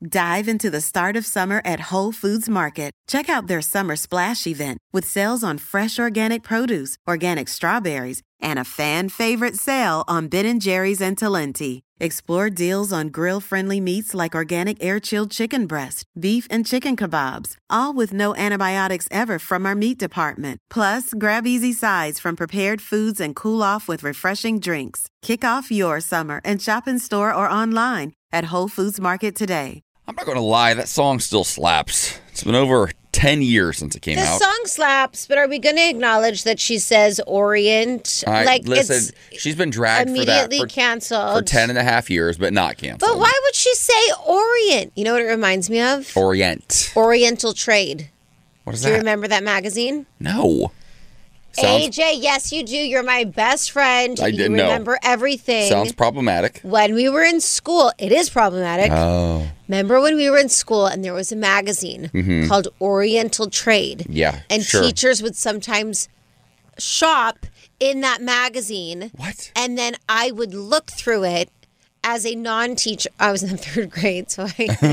Dive into the start of summer at Whole Foods Market. Check out their Summer Splash event with sales on fresh organic produce, organic strawberries, and a fan-favorite sale on Ben & Jerry's and Talenti. Explore deals on grill-friendly meats like organic air-chilled chicken breast, beef and chicken kebabs, all with no antibiotics ever from our meat department. Plus, grab easy sides from prepared foods and cool off with refreshing drinks. Kick off your summer and shop in store or online at Whole Foods Market today. I'm not going to lie, that song still slaps. It's been over 10 years since it came out. The song slaps, but are we going to acknowledge that she says Orient? Listen, she's been dragged immediately for canceled. For 10 and a half years, but not canceled. But why would she say Orient? You know what it reminds me of? Orient. Oriental Trade. What is that? Do you remember that magazine? No. AJ, yes, you do. You're my best friend. I didn't know. You remember everything. Sounds problematic. When we were in school, it is problematic. Oh. Remember when we were in school and there was a magazine called Oriental Trade? Yeah, and sure. teachers would sometimes shop in that magazine. What? And then I would look through it as a non-teacher. I was in the third grade, so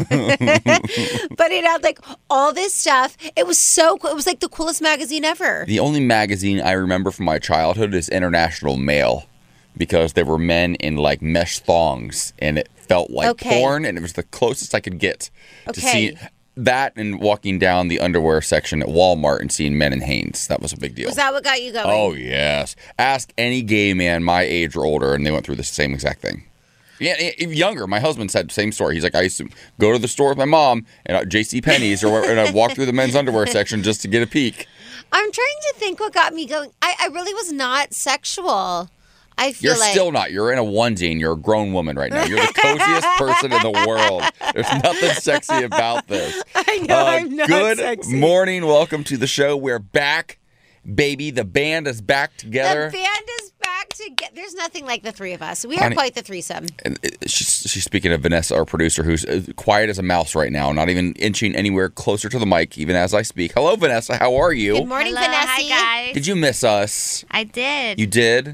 I... But it had like all this stuff. It was so cool. It was like the coolest magazine ever. The only magazine I remember from my childhood is International Male, because there were men in like mesh thongs and it felt like porn, and it was the closest I could get to see that, and walking down the underwear section at Walmart and seeing men in Hanes. That was a big deal. Was that what got you going? Oh, yes. Ask any gay man my age or older, and they went through the same exact thing. Yeah, younger. My husband said the same story. He's like, I used to go to the store with my mom and JCPenney's, and I'd walk through the men's underwear section just to get a peek. I'm trying to think what got me going. I really was not sexual. I feel You're still not. You're in a onesie and you're a grown woman right now. You're the coziest person in the world. There's nothing sexy about this. I know, I'm not sexy. Good morning. Welcome to the show. We're back, baby. The band is back together. The band is back together. There's nothing like the three of us. We are quite the threesome. And she's speaking of Vanessa, our producer, who's quiet as a mouse right now, not even inching anywhere closer to the mic, even as I speak. Hello, Vanessa. How are you? Good morning, Hello, Vanessa. Hi, guys. Did you miss us? I did. You did?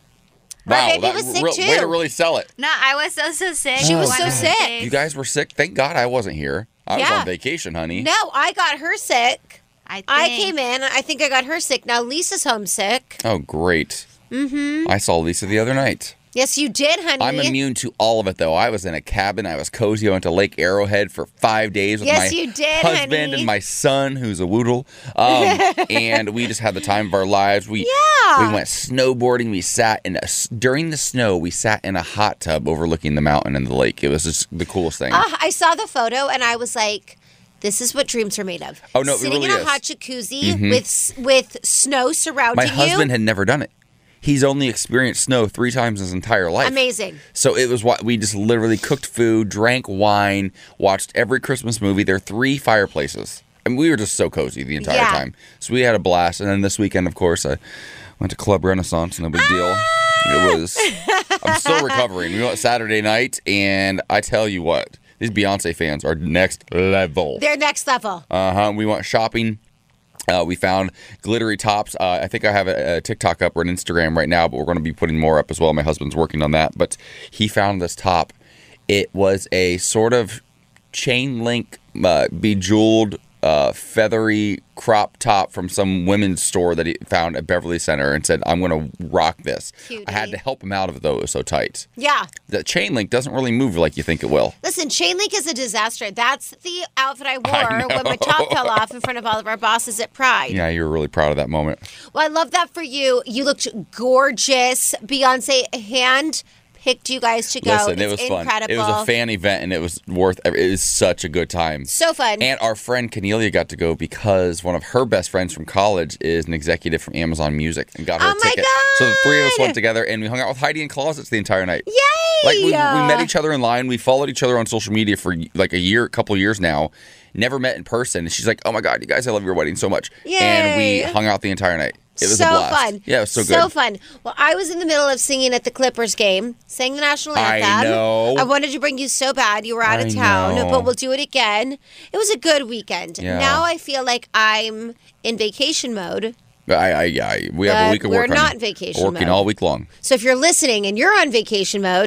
My baby was sick, too. Way to really sell it. No, I was so sick. She was so sick. You guys were sick? Thank God I wasn't here. I was on vacation, honey. No, I got her sick. I came in. I think I got her sick. Now Lisa's homesick. Oh, great. Mm-hmm. I saw Lisa the other night. Yes, you did, honey. I'm immune to all of it, though. I was in a cabin. I was cozy. I went to Lake Arrowhead for 5 days with my husband and my son, who's a woodle. And we just had the time of our lives. We went snowboarding. We sat during the snow, we sat in a hot tub overlooking the mountain and the lake. It was just the coolest thing. I saw the photo, and I was like, this is what dreams are made of. Oh, no, Sitting it really in a hot jacuzzi with snow surrounding you. My husband had never done it. He's only experienced snow 3 times his entire life. Amazing. So it was what we just literally cooked food, drank wine, watched every Christmas movie. There are 3 fireplaces. And we were just so cozy the entire time. So we had a blast. And then this weekend, of course, I went to Club Renaissance. No big deal. I'm still recovering. We went Saturday night, and I tell you what, these Beyonce fans are next level. They're next level. We went shopping. We found glittery tops. I think I have a TikTok up or an Instagram right now, but we're going to be putting more up as well. My husband's working on that. But he found this top. It was a sort of chain link, bejeweled, feathery crop top from some women's store that he found at Beverly Center and said, I'm going to rock this. Cutie. I had to help him out of it, though. It was so tight. Yeah. The chain link doesn't really move like you think it will. Listen, chain link is a disaster. That's the outfit I wore when my top fell off in front of all of our bosses at Pride. Yeah, you were really proud of that moment. Well, I love that for you. You looked gorgeous. Beyonce hand-picked you guys to go. Listen, it's it was incredible. Fun. It was a fan event, and it was such a good time. So fun. And our friend Cornelia got to go because one of her best friends from college is an executive from Amazon Music and got her a ticket. God. So the 3 of us went together, and we hung out with Heidi in closets the entire night. Yay! Like we met each other in line. We followed each other on social media for like a couple years now. Never met in person. And she's like, oh my God, you guys, I love your wedding so much. Yay. And we hung out the entire night. It was so a blast. Fun. Yeah, it was so good. So fun. Well, I was in the middle of singing at the Clippers game, sang the national anthem. I know. I wanted to bring you so bad. You were out of town, but we'll do it again. It was a good weekend. Yeah. Now I feel like I'm in vacation mode. We have a week of work. We're not in vacation mode. Working all week long. So if you're listening and you're on vacation mode,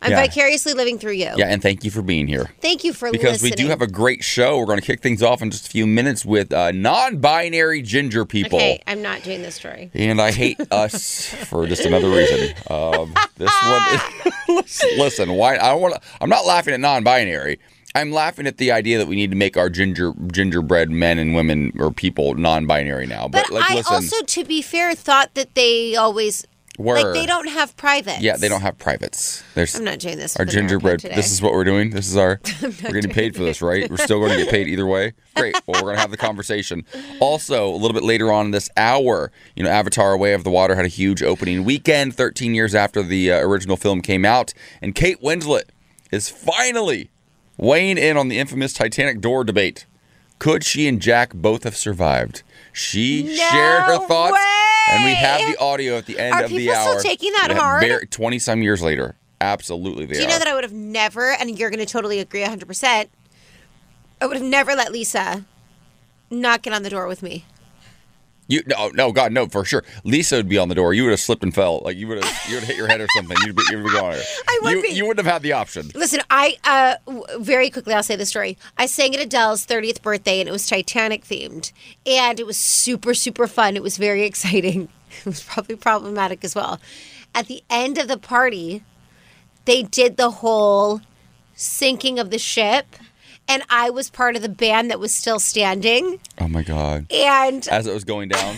I'm vicariously living through you. Yeah, and thank you for being here. Thank you for because listening. we do have a great show. We're going to kick things off in just a few minutes with non-binary ginger people. Okay, I'm not doing this story. And I hate us for just another reason. This one, listen. Why? I'm not laughing at non-binary. I'm laughing at the idea that we need to make our gingerbread men and women or people non-binary now. But I listen, also, to be fair, thought that they always like they don't have privates. Yeah, they don't have privates. I'm not doing this. Our gingerbread. Today. This is what we're doing. This is we're getting paid for this, right? We're still going to get paid either way. Great. Well, we're going to have the conversation. Also, a little bit later on in this hour, Avatar: A Way of the Water had a huge opening weekend, 13 years after the original film came out, and Kate Winslet is finally weighing in on the infamous Titanic door debate. Could she and Jack both have survived? She shared her thoughts, and we have the audio at the end of the hour. Are people still taking that hard? 20-some years later. Absolutely they are. Do you know that I would have never, and you're going to totally agree 100%, I would have never let Lisa not get on the door with me. No, God, no, for sure. Lisa would be on the door. You would have slipped and fell. Like you would have hit your head or something. You'd be gone. You wouldn't have had the option. Listen, I very quickly I'll say the story. I sang at Adele's 30th birthday, and it was Titanic themed, and it was super, super fun. It was very exciting. It was probably problematic as well. At the end of the party, they did the whole sinking of the ship. And I was part of the band that was still standing. Oh, my God. And as it was going down?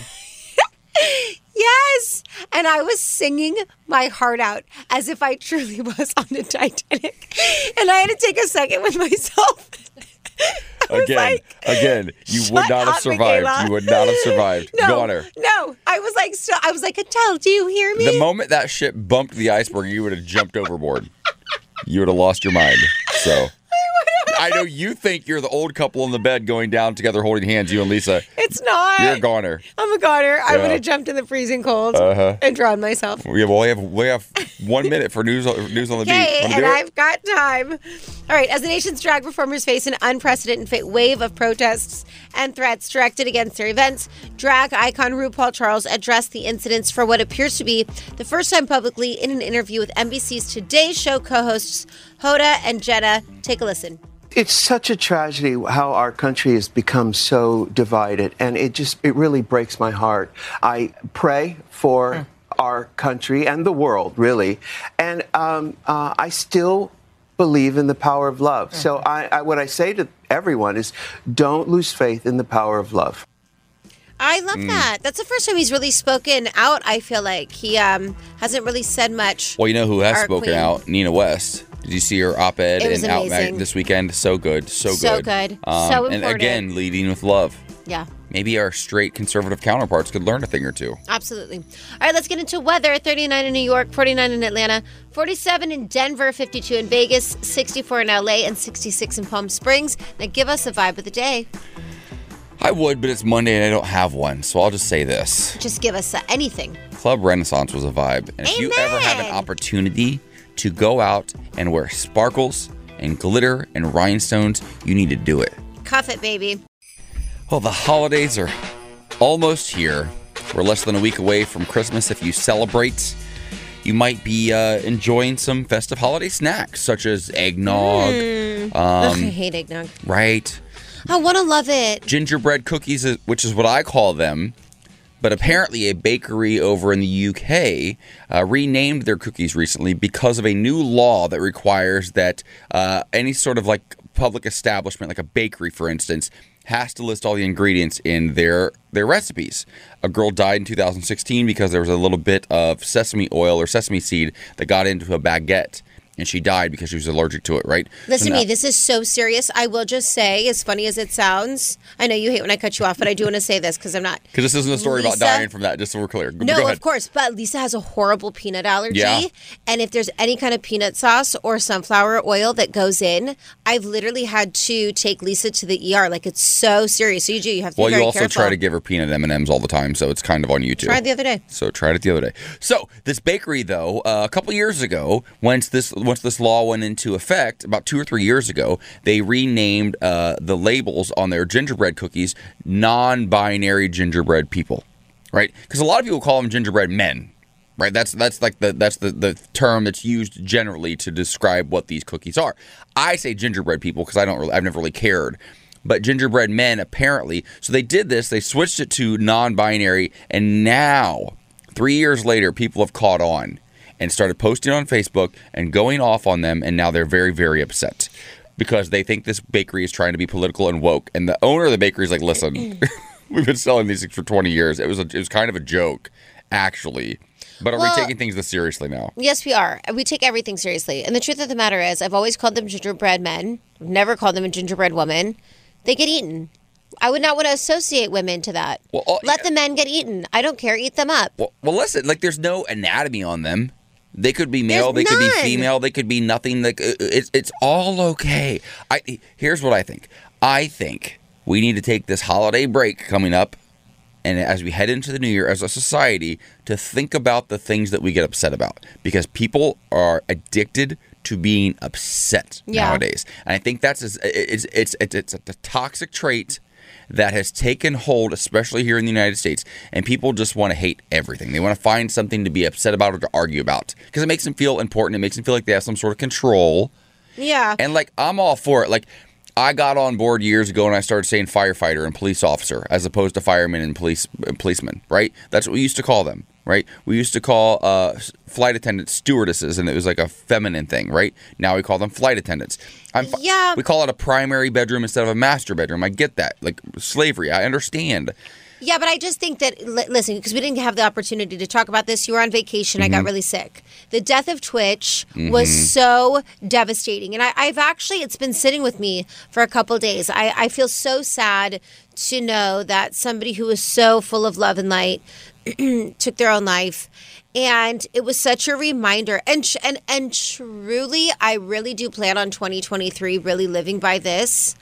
Yes. And I was singing my heart out as if I truly was on the Titanic. And I had to take a second with myself. Again, you would not have survived. Michaela. You would not have survived. No. I was like, Adele, do you hear me? The moment that ship bumped the iceberg, you would have jumped overboard. You would have lost your mind. So I know you think you're the old couple in the bed going down together holding hands, you and Lisa. It's not. You're a goner. I'm a goner. I would have jumped in the freezing cold and drowned myself. We have 1 minute for news on the beat. Okay, and I've got time. All right, as the nation's drag performers face an unprecedented wave of protests and threats directed against their events, drag icon RuPaul Charles addressed the incidents for what appears to be the first time publicly in an interview with NBC's Today Show co-hosts Hoda and Jenna. Take a listen. It's such a tragedy how our country has become so divided, and it really breaks my heart. I pray for our country and the world, really, and I still believe in the power of love. So what I say to everyone is don't lose faith in the power of love. I love that. That's the first time he's really spoken out, I feel like. He hasn't really said much. Well, you know who has spoken queen. out? Nina West. Did you see her op-ed in Out this weekend? So good. So good. So good. So important. And again, leading with love. Yeah. Maybe our straight conservative counterparts could learn a thing or two. Absolutely. All right, let's get into weather. 39 in New York, 49 in Atlanta, 47 in Denver, 52 in Vegas, 64 in LA, and 66 in Palm Springs. Now give us a vibe of the day. I would, but it's Monday and I don't have one, so I'll just say this. Just give us anything. Club Renaissance was a vibe. And if you ever have an opportunity to go out and wear sparkles and glitter and rhinestones, you need to do it. Cuff it, baby. Well, the holidays are almost here. We're less than a week away from Christmas. If you celebrate, you might be enjoying some festive holiday snacks, such as eggnog. I hate eggnog. Right. I want to love it. Gingerbread cookies, which is what I call them. But apparently a bakery over in the UK renamed their cookies recently because of a new law that requires that any sort of like public establishment, like a bakery, for instance, has to list all the ingredients in their recipes. A girl died in 2016 because there was a little bit of sesame oil or sesame seed that got into a baguette. And she died because she was allergic to it, right? Listen to me, this is so serious. I will just say, as funny as it sounds, I know you hate when I cut you off, but I do want to say this because I'm not. Because this isn't a story about dying from that, just so we're clear. No, of course, but Lisa has a horrible peanut allergy. Yeah. And if there's any kind of peanut sauce or sunflower oil that goes in, I've literally had to take Lisa to the ER. Like, it's so serious. So you have to be very careful. Well, you also try to give her peanut M&Ms all the time, so it's kind of on you too. Tried the other day. So this bakery, though, a couple years ago, once this law went into effect, about 2 or 3 years ago, they renamed the labels on their gingerbread cookies non-binary gingerbread people, right? Because a lot of people call them gingerbread men, right? That's like the term that's used generally to describe what these cookies are. I say gingerbread people because I've never really cared. But gingerbread men, apparently, so they did this, they switched it to non-binary, and now, 3 years later, people have caught on and started posting on Facebook and going off on them, and now they're very, very upset because they think this bakery is trying to be political and woke. And the owner of the bakery is like, listen, we've been selling these things for 20 years. It was kind of a joke, actually. But are we taking things this seriously now? Yes, we are. We take everything seriously. And the truth of the matter is, I've always called them gingerbread men. I've never called them a gingerbread woman. They get eaten. I would not want to associate women to that. Well, let the men get eaten. I don't care. Eat them up. Well, listen, like there's no anatomy on them. They could be male. They could be female. They could be nothing. Like it's all okay. Here's what I think. I think we need to take this holiday break coming up, and as we head into the new year as a society, to think about the things that we get upset about, because people are addicted to being upset nowadays. And I think that's it's a toxic trait that has taken hold, especially here in the United States, and people just want to hate everything. They want to find something to be upset about or to argue about because it makes them feel important. It makes them feel like they have some sort of control. Yeah. And like I'm all for it. Like I got on board years ago and I started saying firefighter and police officer as opposed to fireman and policeman, right? That's what we used to call them. Right? We used to call flight attendants stewardesses, and it was like a feminine thing, right? Now we call them flight attendants. We call it a primary bedroom instead of a master bedroom. I get that. Like slavery, I understand. Yeah, but I just think that, listen, because we didn't have the opportunity to talk about this. You were on vacation. I got really sick. The death of Twitch was so devastating. And it's been sitting with me for a couple days. I feel so sad to know that somebody who was so full of love and light took their own life. And it was such a reminder. And truly, I really do plan on 2023 really living by this.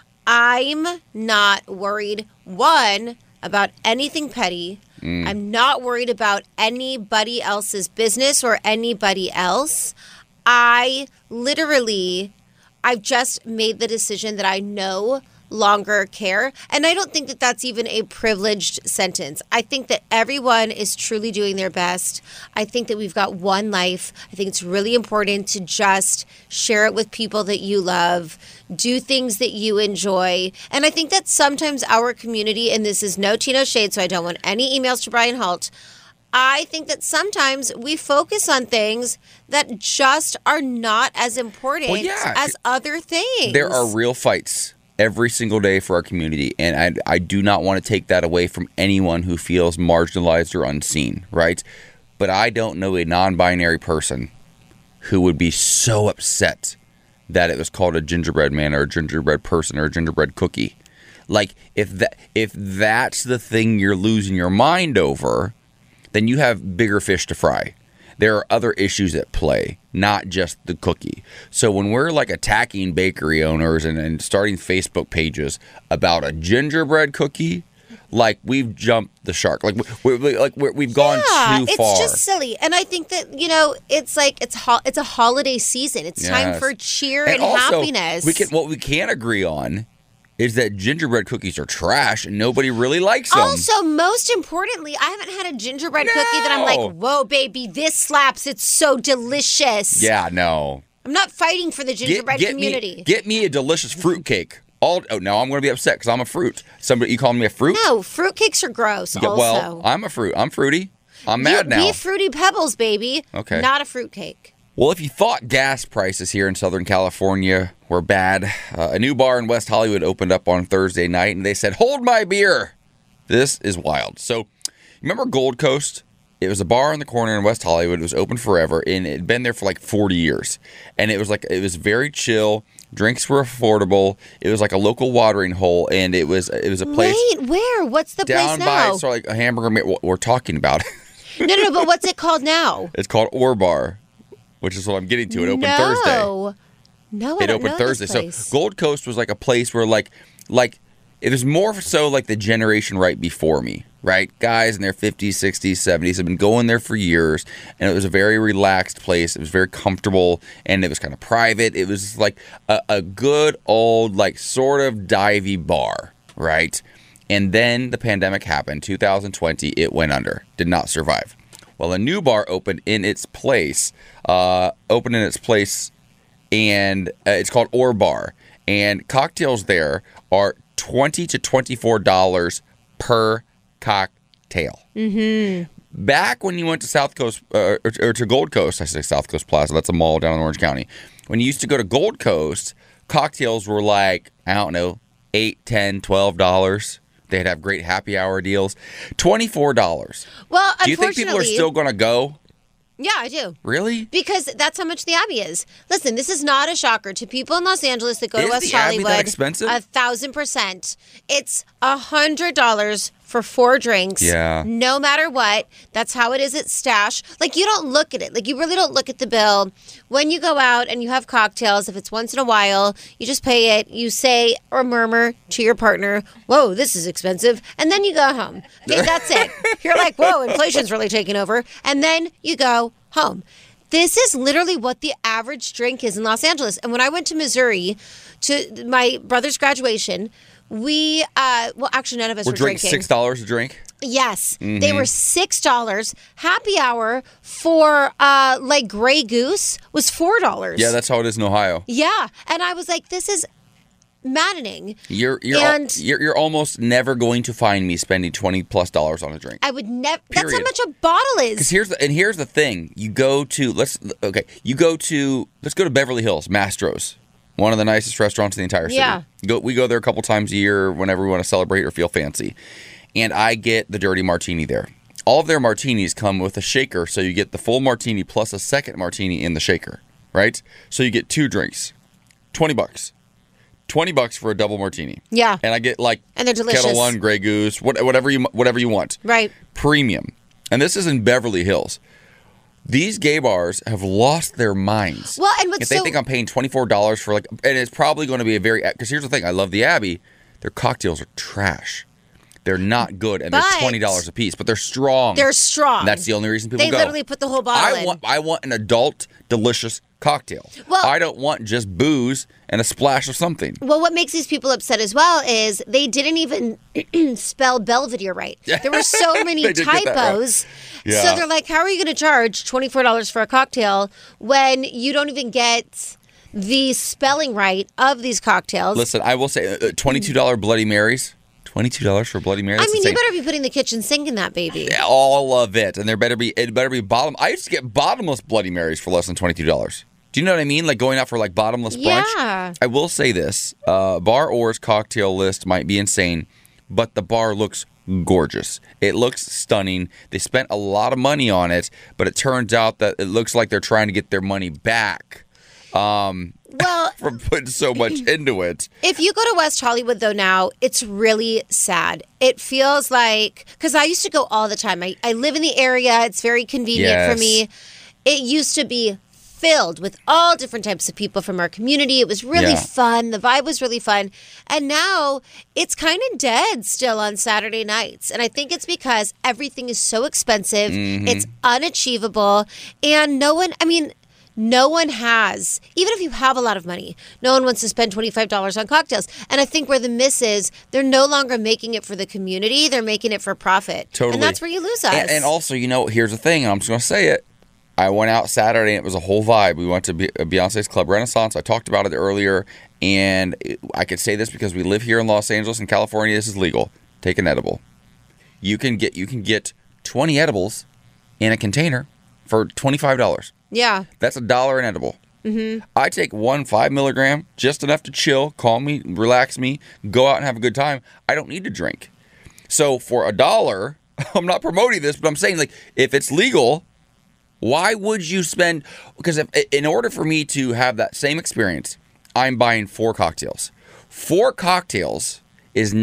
I'm not worried, one, about anything petty. I'm not worried about anybody else's business or anybody else. I've just made the decision that I no longer care. And I don't think that that's even a privileged sentence. I think that everyone is truly doing their best. I think that we've got one life. I think it's really important to just share it with people that you love, do things that you enjoy. And I think that sometimes our community, and this is no tea, no shade, so I don't want any emails to Brian Holt, I think that sometimes we focus on things that just are not as important as other things. There are real fights every single day for our community, and I do not want to take that away from anyone who feels marginalized or unseen, right? But I don't know a non-binary person who would be so upset that it was called a gingerbread man or a gingerbread person or a gingerbread cookie. Like, if that's the thing you're losing your mind over, then you have bigger fish to fry. There are other issues at play, not just the cookie. So when we're like attacking bakery owners and starting Facebook pages about a gingerbread cookie, like we've jumped the shark. Like we've gone too far. It's just silly. And I think that, it's like it's a holiday season. It's time for cheer and also, happiness. What we can't agree on is that gingerbread cookies are trash and nobody really likes them. Also, most importantly, I haven't had a gingerbread cookie that I'm like, whoa, baby, this slaps. It's so delicious. Yeah, no. I'm not fighting for the gingerbread community. Get me a delicious fruitcake. Now I'm going to be upset because I'm a fruit. You calling me a fruit? No, fruitcakes are gross also. Well, I'm a fruit. I'm fruity. I'm mad now. Be Fruity Pebbles, baby. Okay. Not a fruitcake. Well, if you thought gas prices here in Southern California were bad, a new bar in West Hollywood opened up on Thursday night, and they said, "Hold my beer." This is wild. So, remember Gold Coast? It was a bar in the corner in West Hollywood. It was open forever, and it had been there for like 40 years. And it was very chill. Drinks were affordable. It was like a local watering hole, and it was a place. Wait, where? What's the place now? Down by like a hamburger. We're talking about. No, but what's it called now? It's called Ore Bar, which is what I'm getting to. It opened Thursday. No, it opened Thursday. So Gold Coast was like a place where like it was more so like the generation right before me, right? Guys in their 50s, 60s, 70s have been going there for years, and it was a very relaxed place. It was very comfortable, and it was kind of private. It was like a good old like sort of divey bar, right? And then the pandemic happened, 2020. It went under, did not survive. Well, a new bar opened in its place. And it's called Ore Bar. And cocktails there are $20 to $24 per cocktail. Mm-hmm. Back when you went to South Coast or to Gold Coast, I say South Coast Plaza, that's a mall down in Orange County. When you used to go to Gold Coast, cocktails were like, I don't know, $8, $10, $12. They'd have great happy hour deals. $24. Well, do you think people are still going to go? Yeah, I do. Really? Because that's how much the Abbey is. Listen, this is not a shocker to people in Los Angeles that go to West the Abbey Hollywood. That expensive? 1,000%. It's $100 for 4 drinks. Yeah. No matter what. That's how it is at Stash. Like, you don't look at it. Like, you really don't look at the bill. When you go out and you have cocktails, if it's once in a while, you just pay it. You say or murmur to your partner, whoa, this is expensive. And then you go home. Okay, that's it. You're like, whoa, inflation's really taking over. And then you go home. This is literally what the average drink is in Los Angeles. And when I went to Missouri to my brother's graduation, we, well, actually, none of us were drinking. $6 a drink? Yes. Mm-hmm. They were $6. Happy hour for, like, Grey Goose was $4. Yeah, that's how it is in Ohio. Yeah. And I was like, this is maddening. You're almost never going to find me spending $20+ on a drink. I would never. That's how much a bottle is. Because here's the thing. You go to let's go to Beverly Hills, Mastro's, one of the nicest restaurants in the entire city. Yeah. We go there a couple times a year whenever we want to celebrate or feel fancy, and I get the dirty martini there. All of their martinis come with a shaker, so you get the full martini plus a second martini in the shaker, right? So you get 2 drinks, $20. $20 for a double martini. Yeah. And I get and they're delicious. Kettle One, Grey Goose, whatever you want. Right. Premium. And this is in Beverly Hills. These gay bars have lost their minds. Well, and if they think I'm paying $24 for and it's probably going to be because here's the thing, I love the Abbey. Their cocktails are trash. They're not good, and they're $20 a piece, but they're strong. They're strong. And that's the only reason people go. They literally put the whole bottle in. I want an adult, delicious cocktail. Well, I don't want just booze and a splash of something. Well, what makes these people upset as well is they didn't even spell Belvedere right. There were so many typos. Yeah. So they're like, how are you going to charge $24 for a cocktail when you don't even get the spelling right of these cocktails? Listen, I will say $22 Bloody Marys. $22 for Bloody Mary. I mean, you better be putting the kitchen sink in that baby. Yeah, all of it, and it better be bottom. I used to get bottomless Bloody Marys for less than $22. Do you know what I mean? Like going out for bottomless brunch. Yeah. I will say this: Bar Ore's cocktail list might be insane, but the bar looks gorgeous. It looks stunning. They spent a lot of money on it, but it turns out that it looks like they're trying to get their money back. Well, from putting so much into it. If you go to West Hollywood, though, now, it's really sad. It feels like, because I used to go all the time. I live in the area. It's very convenient for me. It used to be filled with all different types of people from our community. It was really fun. The vibe was really fun. And now it's kind of dead still on Saturday nights. And I think it's because everything is so expensive. Mm-hmm. It's unachievable. And no one has, even if you have a lot of money, no one wants to spend $25 on cocktails. And I think where the miss is, they're no longer making it for the community. They're making it for profit. Totally. And that's where you lose us. And also, here's the thing, and I'm just going to say it. I went out Saturday, and it was a whole vibe. We went to Beyonce's Club Renaissance. I talked about it earlier, and I could say this because we live here in Los Angeles and California. This is legal. Take an edible. You can get 20 edibles in a container for $25. Yeah. That's $1 an edible. Mm-hmm. I take 1 5 milligram, just enough to chill, calm me, relax me, go out and have a good time. I don't need to drink. So for $1, I'm not promoting this, but I'm saying if it's legal, why would you spend? Because in order for me to have that same experience, I'm buying 4 cocktails. 4 cocktails is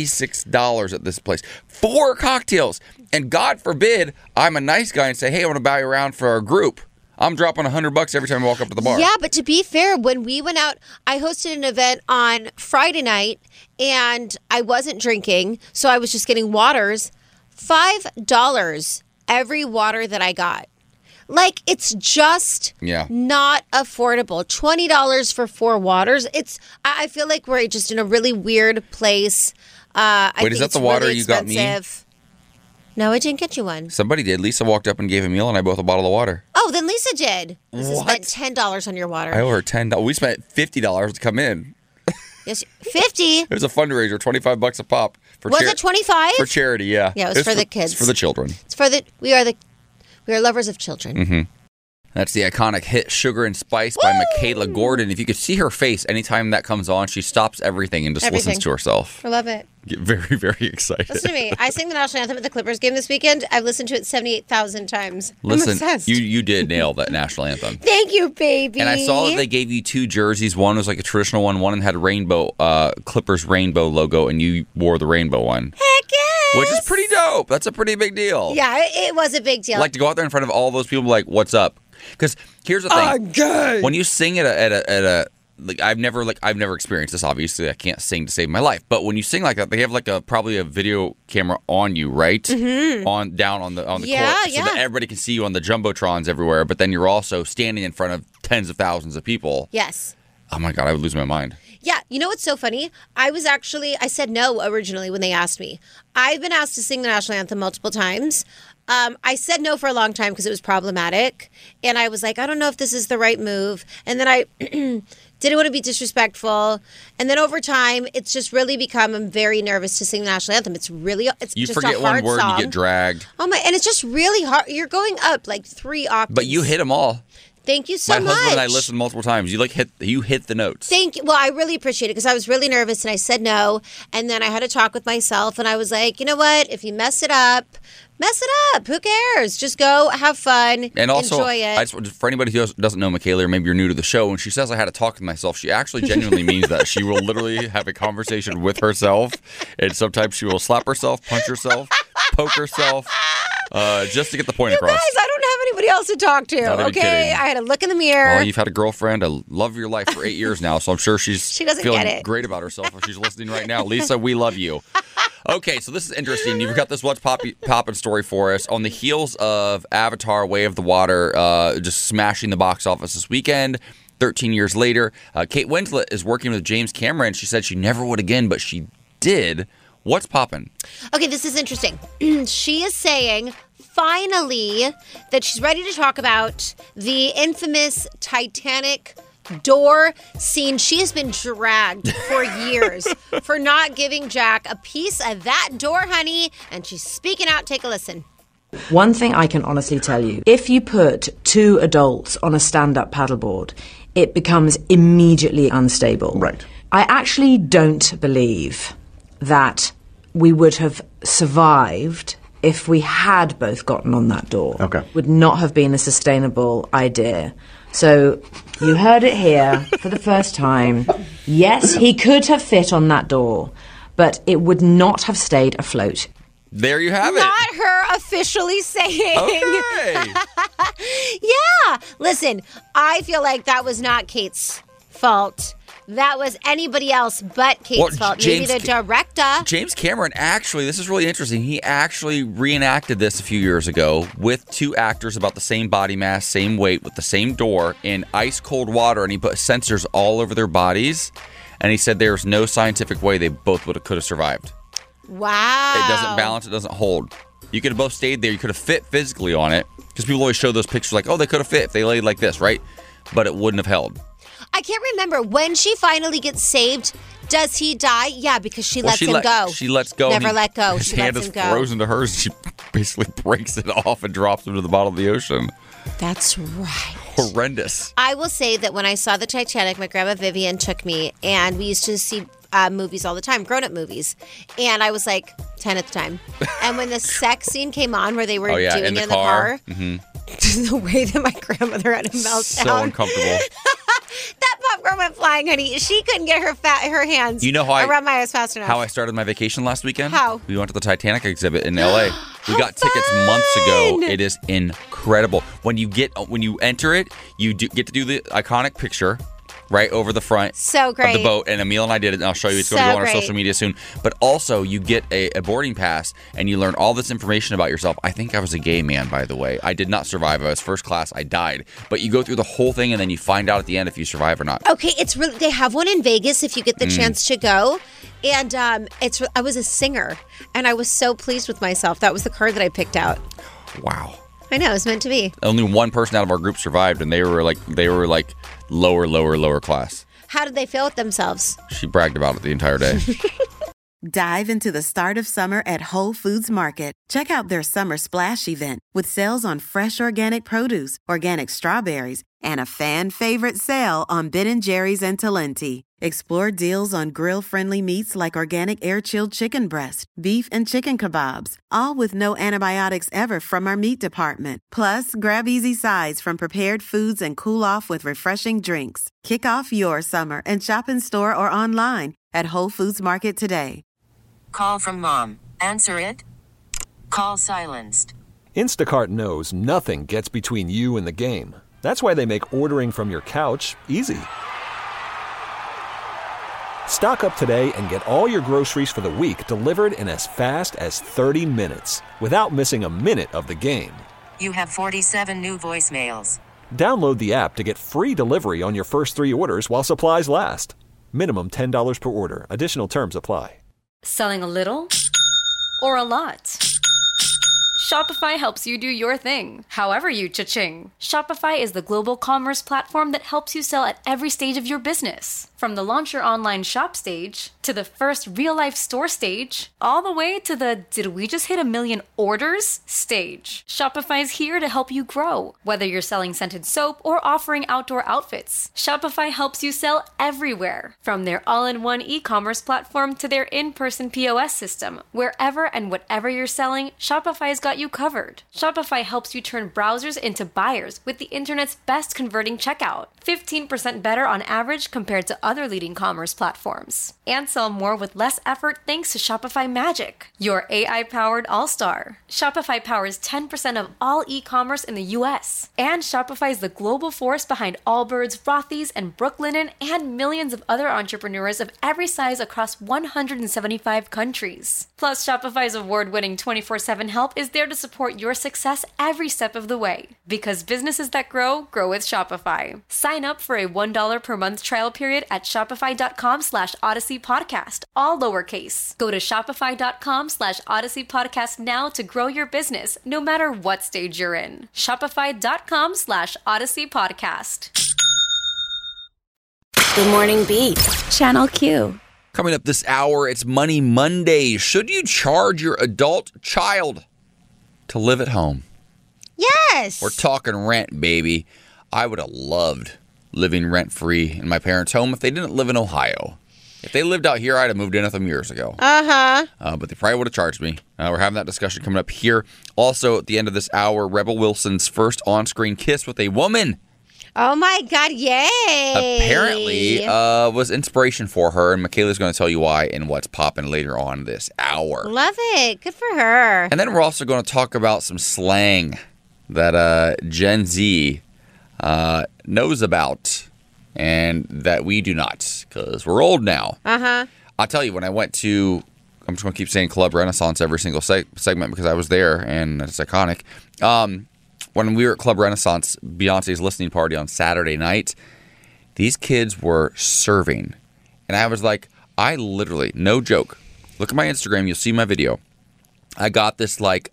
$96 at this place. 4 cocktails. And God forbid I'm a nice guy and say, hey, I want to buy you around for our group. I'm dropping $100 every time I walk up to the bar. Yeah, but to be fair, when we went out, I hosted an event on Friday night, and I wasn't drinking, so I was just getting waters. $5 every water that I got. It's just not affordable. $20 for 4 waters. I feel like we're just in a really weird place. Wait, is that the water really you got me? No, I didn't get you one. Somebody did. Lisa walked up and gave Emil and I both a bottle of water. Oh, then Lisa did. Lisa What? spent $10 on your water. I owe her $10. We spent $50 to come in. Yes, 50. It was a fundraiser, $25 a pop. Was it 25? For charity, yeah. Yeah, it was for the kids. It's for the children. It's for we are lovers of children. Mm-hmm. That's the iconic hit Sugar and Spice by Michaela Gordon. If you could see her face anytime that comes on, she stops everything and just listens to herself. I love it. Get very, very excited. Listen to me. I sang the national anthem at the Clippers game this weekend. I've listened to it 78,000 times. Listen, I'm obsessed. you did nail that national anthem. Thank you, baby. And I saw that they gave you 2 jerseys. One was like a traditional one had rainbow, Clippers rainbow logo, and you wore the rainbow one. Heck yes. Which is pretty dope. That's a pretty big deal. Yeah, it was a big deal. Like to go out there in front of all those people, like, what's up? Because here's the thing: when you sing at a like I've never experienced this. Obviously, I can't sing to save my life. But when you sing like that, they have like probably a video camera on you, right? Mm-hmm. On the court, so that everybody can see you on the jumbotrons everywhere. But then you're also standing in front of tens of thousands of people. Yes. Oh my God, I would lose my mind. Yeah, you know what's so funny? I said no originally when they asked me. I've been asked to sing the national anthem multiple times. I said no for a long time because it was problematic. And I was like, I don't know if this is the right move. And then I didn't want to be disrespectful. And then over time, it's just really become, I'm very nervous to sing the national anthem. It's you just forget a hard one word song. and you get dragged. Oh my, and it's just really hard. You're going up like 3 octaves. But you hit them all. Thank you so much. My husband and I listened multiple times. You hit the notes. Thank you. Well, I really appreciate it because I was really nervous and I said no. And then I had a talk with myself and I was like, you know what? If you mess it up. Who cares? Just go, have fun, and also, enjoy it. For anybody who doesn't know Michaela, or maybe you're new to the show, when she says I had to talk to myself, she actually genuinely means that. She will literally have a conversation with herself, and sometimes she will slap herself, punch herself, poke herself, just to get the point across. Guys, I don't have anybody else to talk to, Not even okay? kidding. I had to look in the mirror. Well, you've had a girlfriend, a love of your life for 8 years now, so I'm sure she doesn't feeling get it. great about herself if she's listening right now. Lisa, we love you. Okay, so this is interesting. You've got this What's Poppin' story for us. On the heels of Avatar, Way of the Water, just smashing the box office this weekend, 13 years later, Kate Winslet is working with James Cameron. She said she never would again, but she did. What's poppin'? Okay, this is interesting. She is saying, finally, that she's ready to talk about the infamous Titanic door scene. She has been dragged for years for not giving Jack a piece of that door, honey. And she's speaking out. Take a listen. One thing I can honestly tell you, if you put 2 adults on a stand-up paddleboard, it becomes immediately unstable. Right. I actually don't believe that we would have survived if we had both gotten on that door. Okay. Would not have been a sustainable idea. So you heard it here for the first time. Yes, he could have fit on that door, but it would not have stayed afloat. There you have it. Not her officially saying. Okay. Yeah. Listen, I feel like that was not Kate's fault. That was anybody else but Kate's fault. Maybe the director. James Cameron, actually, this is really interesting. He actually reenacted this a few years ago with 2 actors about the same body mass, same weight, with the same door in ice cold water, and he put sensors all over their bodies. And he said there's no scientific way they both could have survived. Wow. It doesn't balance. It doesn't hold. You could have both stayed there. You could have fit physically on it. Because people always show those pictures like, oh, they could have fit if they laid like this, right? But it wouldn't have held. I can't remember. When she finally gets saved, does he die? Yeah, because she lets him go. She lets go. Never let go. His She hand lets is him go. frozen to hers. She basically breaks it off and drops him to the bottom of the ocean. That's right. Horrendous. I will say that when I saw the Titanic, my grandma Vivian took me, and we used to see movies all the time, grown-up movies. And I was like 10 at the time. And when the sex scene came on where they were doing it in the car, the way that my grandmother had a meltdown. So uncomfortable. That popcorn went flying, honey. She couldn't get her hands around my eyes fast enough. How I started my vacation last weekend? How? We went to the Titanic exhibit in LA. We got tickets months ago. It is incredible. When you enter it, you get to do the iconic picture right over the front So of great. the boat. And Emil and I did it, and I'll show you. It's going to So go on our great. social media soon. But also, you get a boarding pass, and you learn all this information about yourself. I think I was a gay man, by the way. I did not survive. I was first class. I died. But you go through the whole thing, and then you find out at the end if you survive or not. Okay, it's really. They have one in Vegas if you get the chance to go, and I was a singer, and I was so pleased with myself. That was the card that I picked out. Wow. I know, it was meant to be. Only one person out of our group survived, and they were like lower class. How did they feel with themselves? She bragged about it the entire day. Dive into the start of summer at Whole Foods Market. Check out their Summer Splash event with sales on fresh organic produce, organic strawberries, and a fan favorite sale on Ben & Jerry's and Talenti. Explore deals on grill-friendly meats like organic air-chilled chicken breast, beef and chicken kebabs, all with no antibiotics ever from our meat department. Plus, grab easy sides from prepared foods and cool off with refreshing drinks. Kick off your summer and shop in store or online at Whole Foods Market today. Call from mom. Answer it. Call silenced. Instacart knows nothing gets between you and the game. That's why they make ordering from your couch easy. Stock up today and get all your groceries for the week delivered in as fast as 30 minutes without missing a minute of the game. You have 47 new voicemails. Download the app to get free delivery on your first 3 orders while supplies last. Minimum $10 per order. Additional terms apply. Selling a little or a lot? Shopify helps you do your thing, however you cha-ching. Shopify is the global commerce platform that helps you sell at every stage of your business. From the launch your online shop stage, to the first real-life store stage, all the way to the did we just hit 1 million orders stage. Shopify's here to help you grow. Whether you're selling scented soap or offering outdoor outfits, Shopify helps you sell everywhere. From their all-in-one e-commerce platform to their in-person POS system, wherever and whatever you're selling, Shopify's got you covered. Shopify helps you turn browsers into buyers with the internet's best converting checkout. 15% better on average compared to other leading commerce platforms. And sell more with less effort thanks to Shopify Magic, your AI-powered all-star. Shopify powers 10% of all e-commerce in the US. And Shopify is the global force behind Allbirds, Rothy's, and Brooklinen, and millions of other entrepreneurs of every size across 175 countries. Plus, Shopify's award-winning 24/7 help is there to support your success every step of the way. Because businesses that grow, grow with Shopify. Sign up for a $1 per month trial period at shopify.com/Odyssey Podcast, all lowercase. Go to shopify.com/Odyssey Podcast now to grow your business, no matter what stage you're in. Shopify.com/Odyssey Podcast. Good Morning Beat, Channel Q. Coming up this hour, it's Money Monday. Should you charge your adult child to live at home? Yes. We're talking rent, baby. I would have loved living rent-free in my parents' home if they didn't live in Ohio. If they lived out here, I'd have moved in with them years ago. But they probably would have charged me. We're having that discussion coming up here. Also, at the end of this hour, Rebel Wilson's first on-screen kiss with a woman. Oh my God, yay. Apparently was inspiration for her, and Michaela's going to tell you why and what's popping later on this hour. Love it. Good for her. And then we're also going to talk about some slang that Gen Z knows about and that we do not, because we're old now. I'll tell you, when I went to, I'm just going to keep saying Club Renaissance every single segment because I was there and it's iconic. When we were at Club Renaissance, Beyonce's listening party on Saturday night, these kids were serving. And I was like, I literally, no joke, look at my Instagram, you'll see my video. I got this like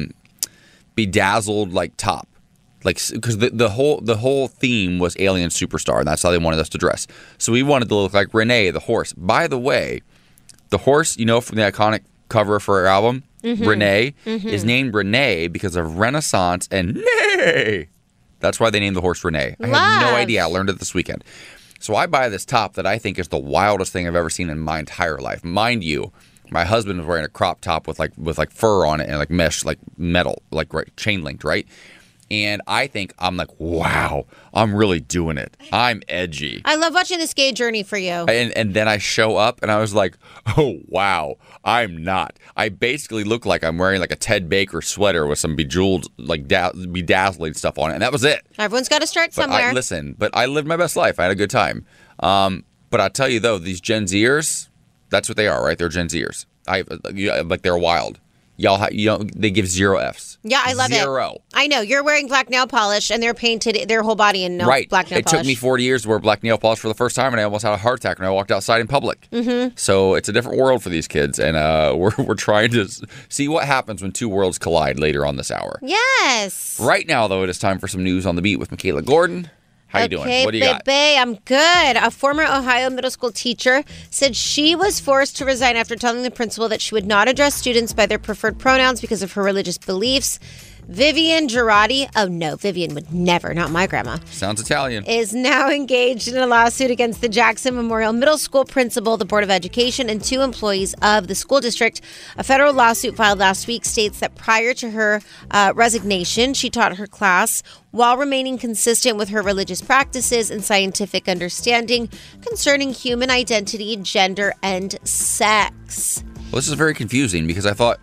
bedazzled like top. Like, because the whole theme was Alien Superstar, and that's how they wanted us to dress. So we wanted to look like Renee, the horse. By the way, the horse, you know, from the iconic cover for our album, Renee, is named Renee because of Renaissance and Nay. That's why they named the horse Renee. I had no idea. I learned it this weekend. So I buy this top that I think is the wildest thing I've ever seen in my entire life. Mind you, my husband was wearing a crop top with like fur on it and like mesh, like metal, like chain linked, right? And I think, I'm like, wow, I'm really doing it. I'm edgy. I love watching this gay journey for you. And then I show up and I was like, oh, wow, I'm not. I basically look like I'm wearing like a Ted Baker sweater with some bejeweled, like bedazzling stuff on it. And that was it. Everyone's got to start somewhere. But I lived my best life. I had a good time. But I'll tell you, though, these Gen Zers, that's what they are, right? They're Gen Zers. They're wild. They give 0 Fs. Yeah, I love it. 0. I know. You're wearing black nail polish, and they're painted their whole body in black nail polish. It took me 40 years to wear black nail polish for the first time, and I almost had a heart attack when I walked outside in public. Mm-hmm. So it's a different world for these kids, and we're trying to see what happens when two worlds collide later on this hour. Yes. Right now, though, it is time for some news on the beat with Michaela Gordon. How you doing? What do you got? I'm good. A former Ohio middle school teacher said she was forced to resign after telling the principal that she would not address students by their preferred pronouns because of her religious beliefs. Vivian Girardi, oh no, Vivian would never, not my grandma. Sounds Italian. Is now engaged in a lawsuit against the Jackson Memorial Middle School principal, the Board of Education, and 2 employees of the school district. A federal lawsuit filed last week states that prior to her resignation, she taught her class while remaining consistent with her religious practices and scientific understanding concerning human identity, gender, and sex. Well, this is very confusing because I thought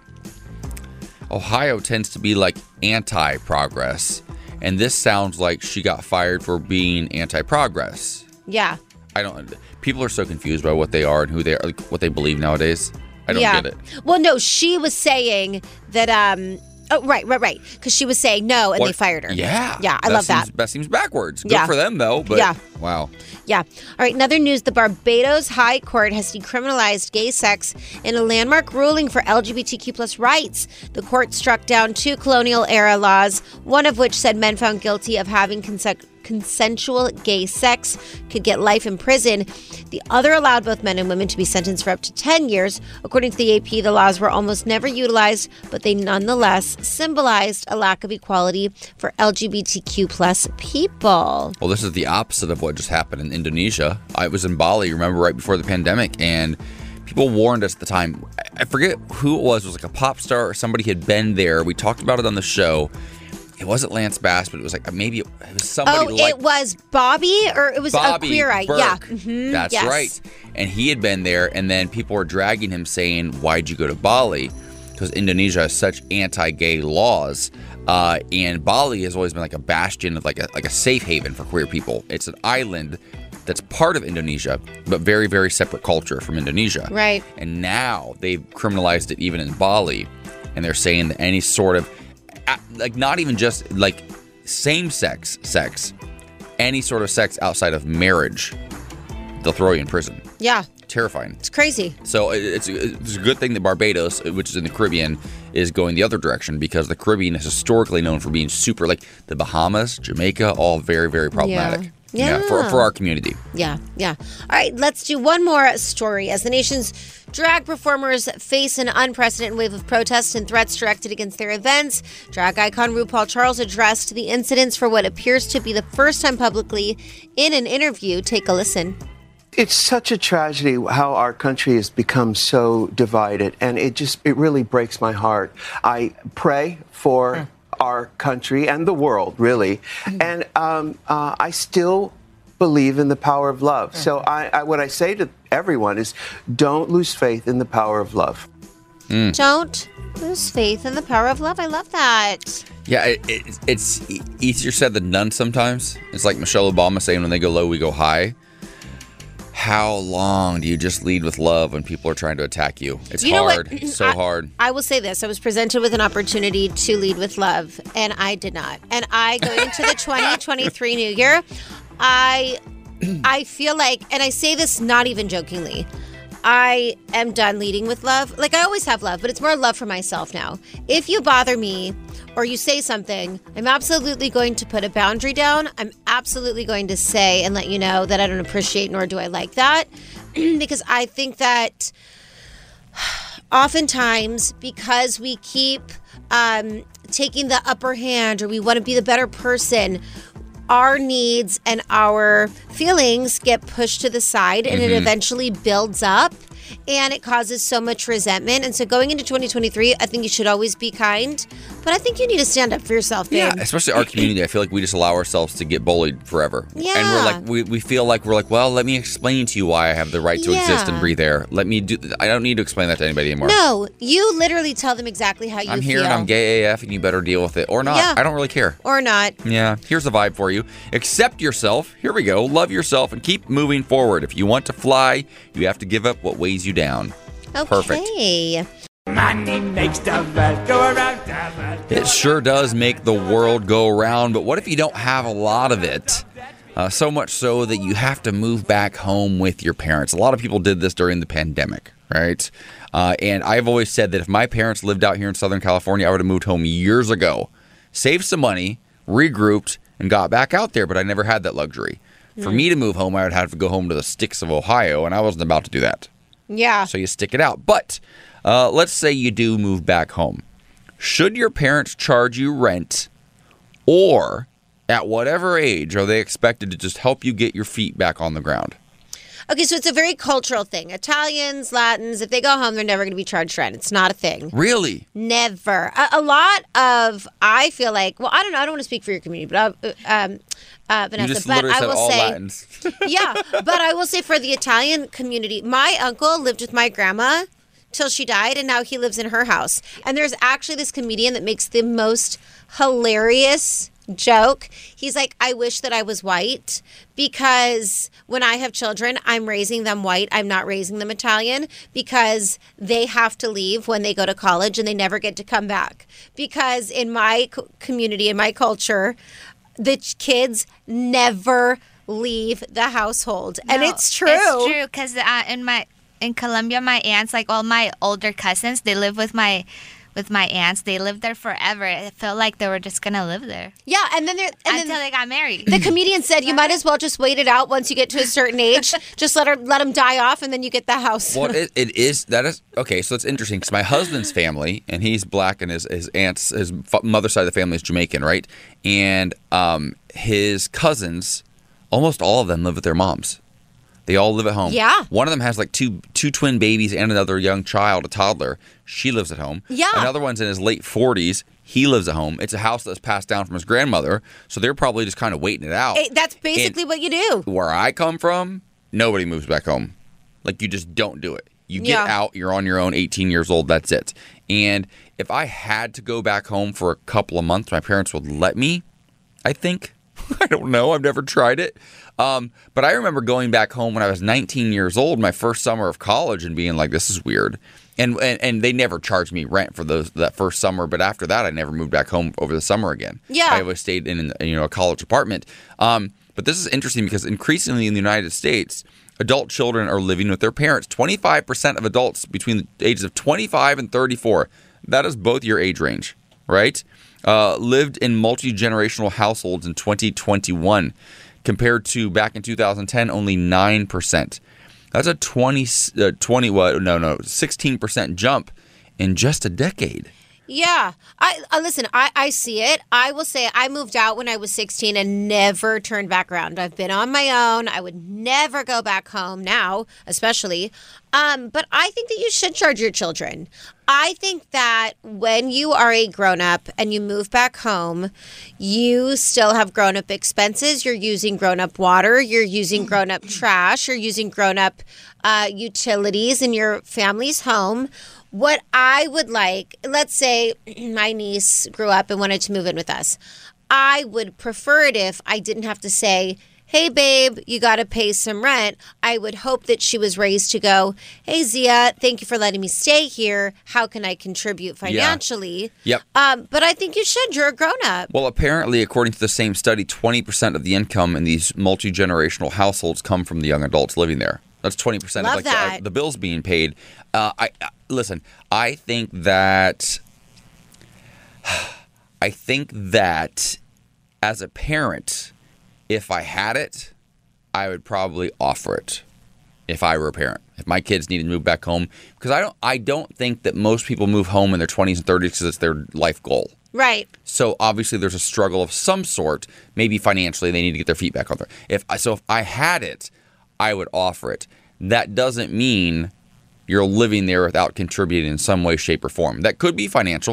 Ohio tends to be like anti-progress, and this sounds like she got fired for being anti-progress. Yeah. People are so confused by what they are and who they are, like what they believe nowadays. I don't get it. Well, no, she was saying that, oh, right. Because she was saying no, and they fired her. Yeah. Yeah, I love that. That seems backwards. Good for them, though, but wow. Yeah. All right, in other news, the Barbados High Court has decriminalized gay sex in a landmark ruling for LGBTQ plus rights. The court struck down 2 colonial-era laws, one of which said men found guilty of having consensual gay sex could get life in prison. The other allowed both men and women to be sentenced for up to 10 years. According to the AP, the laws were almost never utilized, but they nonetheless symbolized a lack of equality for LGBTQ plus people. Well, this is the opposite of what just happened in Indonesia. I was in Bali, remember, right before the pandemic, and people warned us at the time. I forget who it was. It was like a pop star or somebody had been there. We talked about it on the show. It wasn't Lance Bass, but it was like maybe it was somebody like... it was Bobby, or it was Bobby a queer eye. Burke. Yeah. Mm-hmm. That's right. And he had been there, and then people were dragging him saying, why'd you go to Bali? Because Indonesia has such anti-gay laws. And Bali has always been like a bastion of like a safe haven for queer people. It's an island that's part of Indonesia, but very, very separate culture from Indonesia. Right. And now they've criminalized it even in Bali. And they're saying that any sort of, like not even just like same-sex sex, any sort of sex outside of marriage, they'll throw you in prison. Yeah. Terrifying. It's crazy. So it's a good thing that Barbados, which is in the Caribbean, is going the other direction, because the Caribbean is historically known for being super, like the Bahamas, Jamaica, all very, very problematic. Yeah. For our community. Yeah. All right, let's do one more story. As the nation's drag performers face an unprecedented wave of protests and threats directed against their events, drag icon RuPaul Charles addressed the incidents for what appears to be the first time publicly in an interview. Take a listen. It's such a tragedy how our country has become so divided, and it really breaks my heart. I pray for our country and the world, really, and I still believe in the power of love. So what I say to everyone is, don't lose faith in the power of love. Don't lose faith in the power of love. I love that. Yeah, it's easier said than done sometimes. It's like Michelle Obama saying, when they go low, we go high. How long do you just lead with love when people are trying to attack you? It's hard. It's so hard. I will say this. I was presented with an opportunity to lead with love, and I did not. And I go into the 2023 new year, I feel like, and I say this not even jokingly, I am done leading with love. Like, I always have love, but it's more love for myself now. If you bother me or you say something, I'm absolutely going to put a boundary down. I'm absolutely going to say and let you know that I don't appreciate nor do I like that. Because I think that oftentimes, because we keep taking the upper hand, or we want to be the better person, our needs and our feelings get pushed to the side, and it eventually builds up, and it causes so much resentment. And so going into 2023, I think you should always be kind. But I think you need to stand up for yourself, babe. Yeah, especially our community. I feel like we just allow ourselves to get bullied forever. Yeah. And we feel like we're like, well, let me explain to you why I have the right to exist and breathe air. I don't need to explain that to anybody anymore. No, you literally tell them exactly how you feel. I'm here and I'm gay AF and you better deal with it. Or not. Yeah. I don't really care. Or not. Yeah. Here's the vibe for you. Accept yourself. Here we go. Love yourself and keep moving forward. If you want to fly, you have to give up what weighs you down. Okay. Perfect. Money makes the world go around. It sure does make the world go around, but what if you don't have a lot of it? So much so that you have to move back home with your parents. A lot of people did this during the pandemic, right? And I've always said that if my parents lived out here in Southern California, I would have moved home years ago, saved some money, regrouped, and got back out there, but I never had that luxury. For me to move home, I would have to go home to the sticks of Ohio, and I wasn't about to do that. Yeah. So you stick it out. But let's say you do move back home. Should your parents charge you rent, or at whatever age are they expected to just help you get your feet back on the ground? Okay, so it's a very cultural thing. Italians, Latins, if they go home, they're never going to be charged rent. It's not a thing. Really? Never. A lot of, I feel like, well, I don't know. I don't want to speak for your community, but Vanessa, You just but literally I said will all say, Latins. yeah, but I will say for the Italian community, my uncle lived with my grandma till she died, and now he lives in her house. And there's actually this comedian that makes the most hilarious joke. He's like, I wish that I was white, because when I have children, I'm raising them white. I'm not raising them Italian, because they have to leave when they go to college and they never get to come back. Because in my community, in my culture, the kids never leave the household. And it's true. It's true, because in Colombia, my aunts, like all my older cousins, they live with my aunts. They lived there forever. It felt like they were just gonna live there. Yeah, and then until they got married. The comedian said you might as well just wait it out once you get to a certain age. Just let them die off, and then you get the house. Well, that is okay. So it's interesting because my husband's family, and he's black, and his aunt's, his mother's side of the family is Jamaican, right? And his cousins, almost all of them live with their moms. They all live at home. Yeah. One of them has like two twin babies and another young child, a toddler. She lives at home. Yeah. Another one's in his late 40s. He lives at home. It's a house that's passed down from his grandmother, so they're probably just kind of waiting it out. That's basically what you do. Where I come from, nobody moves back home. Like, you just don't do it. You get out, you're on your own, 18 years old, that's it. And if I had to go back home for a couple of months, my parents would let me, I think. I don't know. I've never tried it. But I remember going back home when I was 19 years old, my first summer of college, and being like, this is weird. And they never charged me rent for that first summer. But after that, I never moved back home over the summer again. Yeah. I always stayed in a college apartment. But this is interesting because increasingly in the United States, adult children are living with their parents. 25% of adults between the ages of 25 and 34, that is both your age range, right? Lived in multi-generational households in 2021, compared to back in 2010, only 9%. That's a 16% jump in just a decade. Yeah. Listen, I see it. I will say I moved out when I was 16 and never turned back around. I've been on my own. I would never go back home now, especially. But I think that you should charge your children. I think that when you are a grown-up and you move back home, you still have grown-up expenses. You're using grown-up water. You're using grown-up trash. You're using grown-up utilities in your family's home. What I would like, let's say my niece grew up and wanted to move in with us. I would prefer it if I didn't have to say, hey, babe, you got to pay some rent. I would hope that she was raised to go, hey, Zia, thank you for letting me stay here. How can I contribute financially? Yeah. Yep. But I think you should. You're a grown-up. Well, apparently, according to the same study, 20% of the income in these multi-generational households come from the young adults living there. That's 20% Love of that. the bills being paid. Listen, I think that as a parent, if I had it, I would probably offer it if I were a parent. If my kids needed to move back home, because I don't think that most people move home in their 20s and 30s because it's their life goal. Right. So obviously there's a struggle of some sort. Maybe financially they need to get their feet back on there. If I had it, I would offer it. That doesn't mean you're living there without contributing in some way, shape, or form. That could be financial,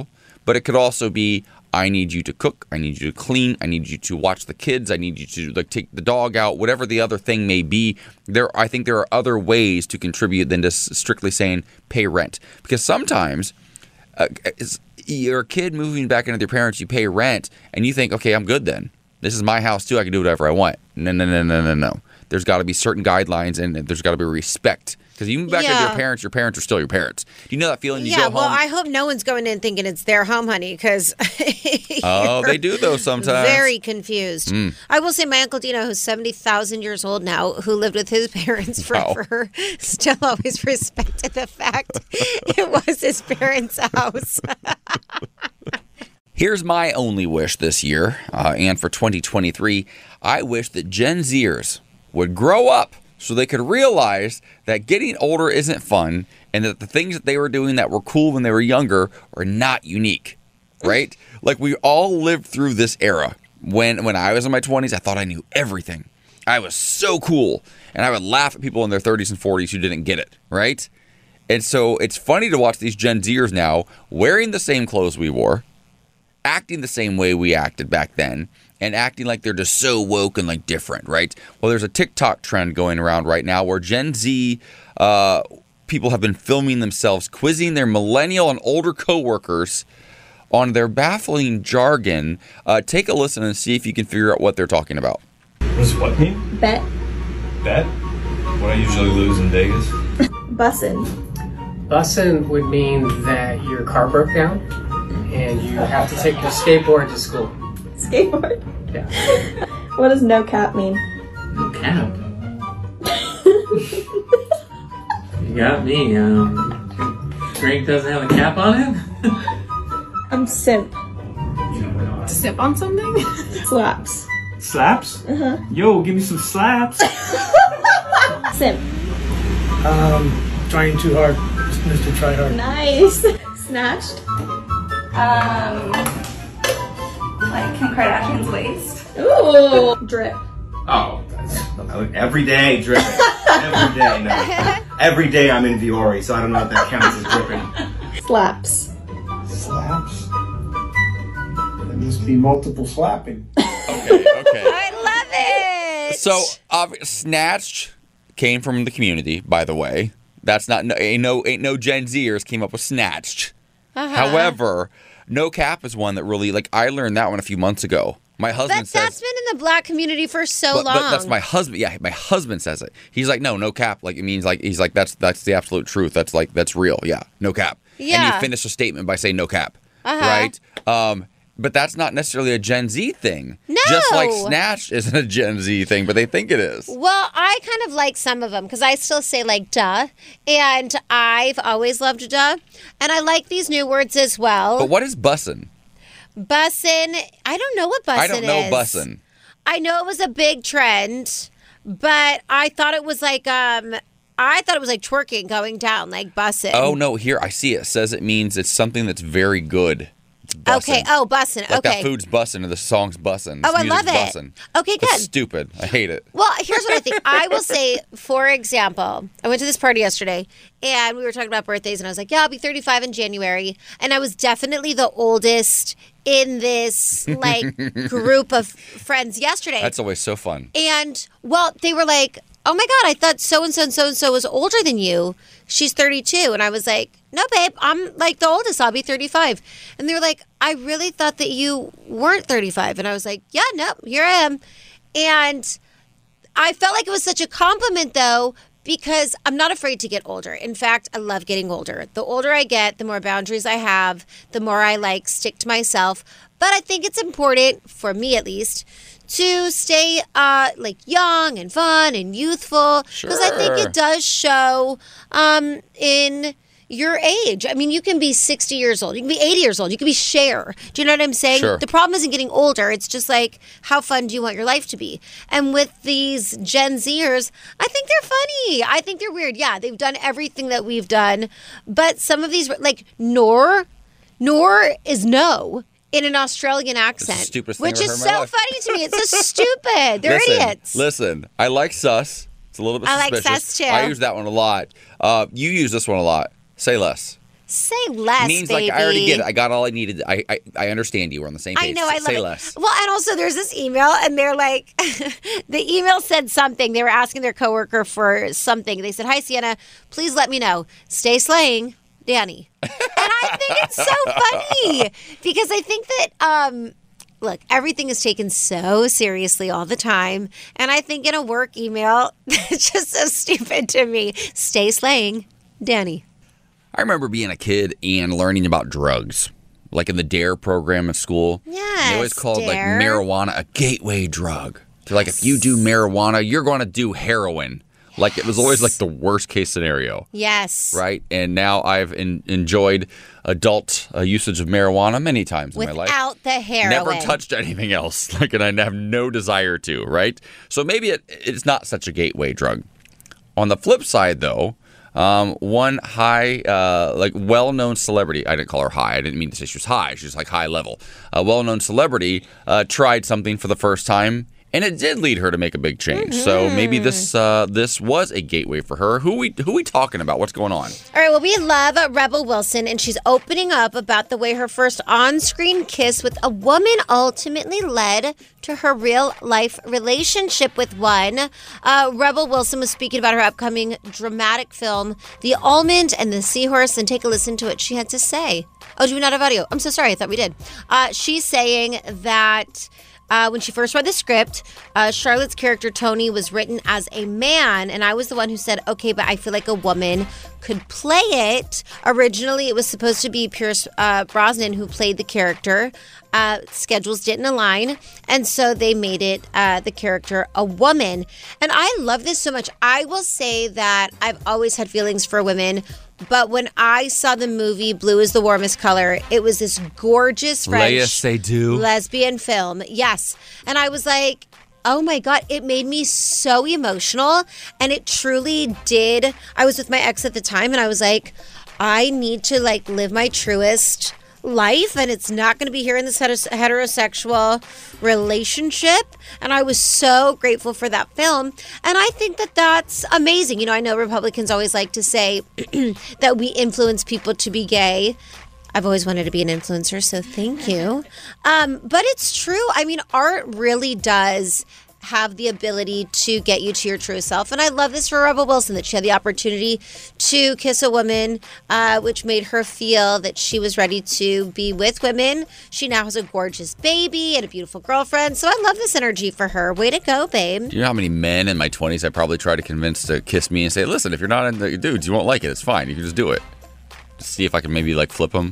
but it could also be, I need you to cook, I need you to clean, I need you to watch the kids, I need you to like take the dog out, whatever the other thing may be. I think there are other ways to contribute than just strictly saying pay rent. Because sometimes you're a kid moving back into their parents, you pay rent, and you think, okay, I'm good then. This is my house too, I can do whatever I want. No. There's got to be certain guidelines, and there's got to be respect. Because you move back into your parents are still your parents. Do you know that feeling? You go home? Well, I hope no one's going in thinking it's their home, honey, because oh, they do though sometimes. Very confused. I will say my Uncle Dino, who's 70,000 years old now, who lived with his parents forever, still always respected the fact it was his parents' house. Here's my only wish this year, and for 2023, I wish that Gen Zers would grow up so they could realize that getting older isn't fun, and that the things that they were doing that were cool when they were younger are not unique, right? Like, we all lived through this era. When I was in my 20s, I thought I knew everything. I was so cool, and I would laugh at people in their 30s and 40s who didn't get it, right? And so it's funny to watch these Gen Zers now wearing the same clothes we wore, acting the same way we acted back then, and acting like they're just so woke and like different, right? Well, there's a TikTok trend going around right now where Gen Z people have been filming themselves quizzing their millennial and older coworkers on their baffling jargon. Take a listen and see if you can figure out what they're talking about. What does what mean? Bet. Bet? What I usually lose in Vegas? Bussin'. Bussin' would mean that your car broke down and you have to take the skateboard to school. Skateboard? Yeah. What does no cap mean? No cap? You got me. Drink doesn't have a cap on it? I'm simp. Sip on something? Slaps. Slaps? Uh-huh. Yo, give me some slaps. Simp. Trying too hard. Mr. Try Hard. Nice. Snatched. Like Kim Kardashian's waist. Ooh. Drip. Oh, every day dripping. Every day, no. Every day I'm in Viore, so I don't know if that counts as dripping. Slaps. Slaps? There must be multiple slapping. Okay. I love it. So, snatched came from the community, by the way. That's not ain't no Gen Zers came up with snatched. However, no cap is one that really, like, I learned that one a few months ago. My husband says that's been in the black community for so long. But that's my husband. Yeah, my husband says it. He's like, no cap. Like, it means like, he's like, that's the absolute truth. That's real. Yeah, no cap. Yeah. And you finish a statement by saying no cap, right? But that's not necessarily a Gen Z thing. No. Just like snatched isn't a Gen Z thing, but they think it is. Well, I kind of like some of them because I still say like duh, and I've always loved duh, and I like these new words as well. But what is bussin'? Bussin', I don't know what bussin' is. I don't know bussin'. I know it was a big trend, but I thought it was like twerking going down, like bussin'. Oh no, here I see it. It says it means it's something that's very good. It's bussin'. Okay. Oh, bussin'. Like okay. that food's bussin' and the song's bussin'. Oh, I love it. Bussin'. Okay, good. That's stupid. I hate it. Well, here's what I think. I will say, for example, I went to this party yesterday, and we were talking about birthdays, and I was like, yeah, I'll be 35 in January. And I was definitely the oldest in this, like, group of friends yesterday. That's always so fun. And, well, they were like, oh, my God, I thought so-and-so and so-and-so was older than you. She's 32. And I was like, no, babe, I'm, like, the oldest. I'll be 35. And they were like, I really thought that you weren't 35. And I was like, yeah, no, here I am. And I felt like it was such a compliment, though, because I'm not afraid to get older. In fact, I love getting older. The older I get, the more boundaries I have, the more I, like, stick to myself. But I think it's important, for me at least, to stay like young and fun and youthful, because I think it does show in your age. I mean, you can be 60 years old, you can be 80 years old, you can be Cher. Do you know what I'm saying? Sure. The problem isn't getting older. It's just like, how fun do you want your life to be? And with these Gen Zers, I think they're funny. I think they're weird. Yeah, they've done everything that we've done, but some of these, like Nor is no in an Australian accent, stupidest thing which I've is ever so heard in my life. funny to me. It's so stupid. They're idiots. Listen, I like sus. It's a little bit I like suspicious. sus, too. I use that one a lot. You use this one a lot. Say less. Say less, means baby. like I already get it. I got all I needed. I understand you. We're on the same page. I know. I love Say it. less. Well, and also there's this email, and they're like, the email said something. They were asking their coworker for something. They said, "Hi, Sienna. Please let me know. Stay slaying, Danny." And I think it's so funny because I think that look, everything is taken so seriously all the time, and I think in a work email, it's just so stupid to me. Stay slaying, Danny. I remember being a kid and learning about drugs, like in the DARE program at school. Yes, they always called like DARE. marijuana a gateway drug. They're like, if you do marijuana, you're going to do heroin. Like it was always like the worst case scenario. Yes. Right? And now I've enjoyed adult usage of marijuana many times in my life. Without the heroin. Never touched anything else. Like, and I have no desire to, right? So maybe it's not such a gateway drug. On the flip side, though, one high, well-known celebrity, I didn't call her high, I didn't mean to say she was high, she's like high level. A well-known celebrity tried something for the first time, and it did lead her to make a big change. Mm-hmm. So maybe this was a gateway for her. Who we talking about? What's going on? All right, well, we love Rebel Wilson, and she's opening up about the way her first on-screen kiss with a woman ultimately led to her real-life relationship with one. Rebel Wilson was speaking about her upcoming dramatic film, The Almond and the Seahorse, and take a listen to what she had to say. Oh, do we not have audio? I'm so sorry. I thought we did. She's saying that when she first read the script, Charlotte's character, Tony, was written as a man, and I was the one who said, okay, but I feel like a woman could play it. Originally, it was supposed to be Pierce Brosnan who played the character. Schedules didn't align, and so they made it the character a woman. And I love this so much. I will say that I've always had feelings for women, but when I saw the movie Blue is the Warmest Color, it was this gorgeous French lesbian film. Yes. And I was like, oh my God, it made me so emotional. And it truly did. I was with my ex at the time, and I was like, I need to live my truest life, and it's not going to be here in this heterosexual relationship. And I was so grateful for that film, and I think that that's amazing. You know, I know Republicans always like to say that we influence people to be gay. I've always wanted to be an influencer, so thank you. But it's true. I mean, art really does have the ability to get you to your true self. And I love this for Rebel Wilson, that she had the opportunity to kiss a woman, which made her feel that she was ready to be with women. She now has a gorgeous baby and a beautiful girlfriend. So I love this energy for her. Way to go, babe. Do you know how many men in my 20s I probably tried to convince to kiss me and say, listen, if you're not into dudes, you won't like it. It's fine. You can just do it. Just see if I can maybe flip them.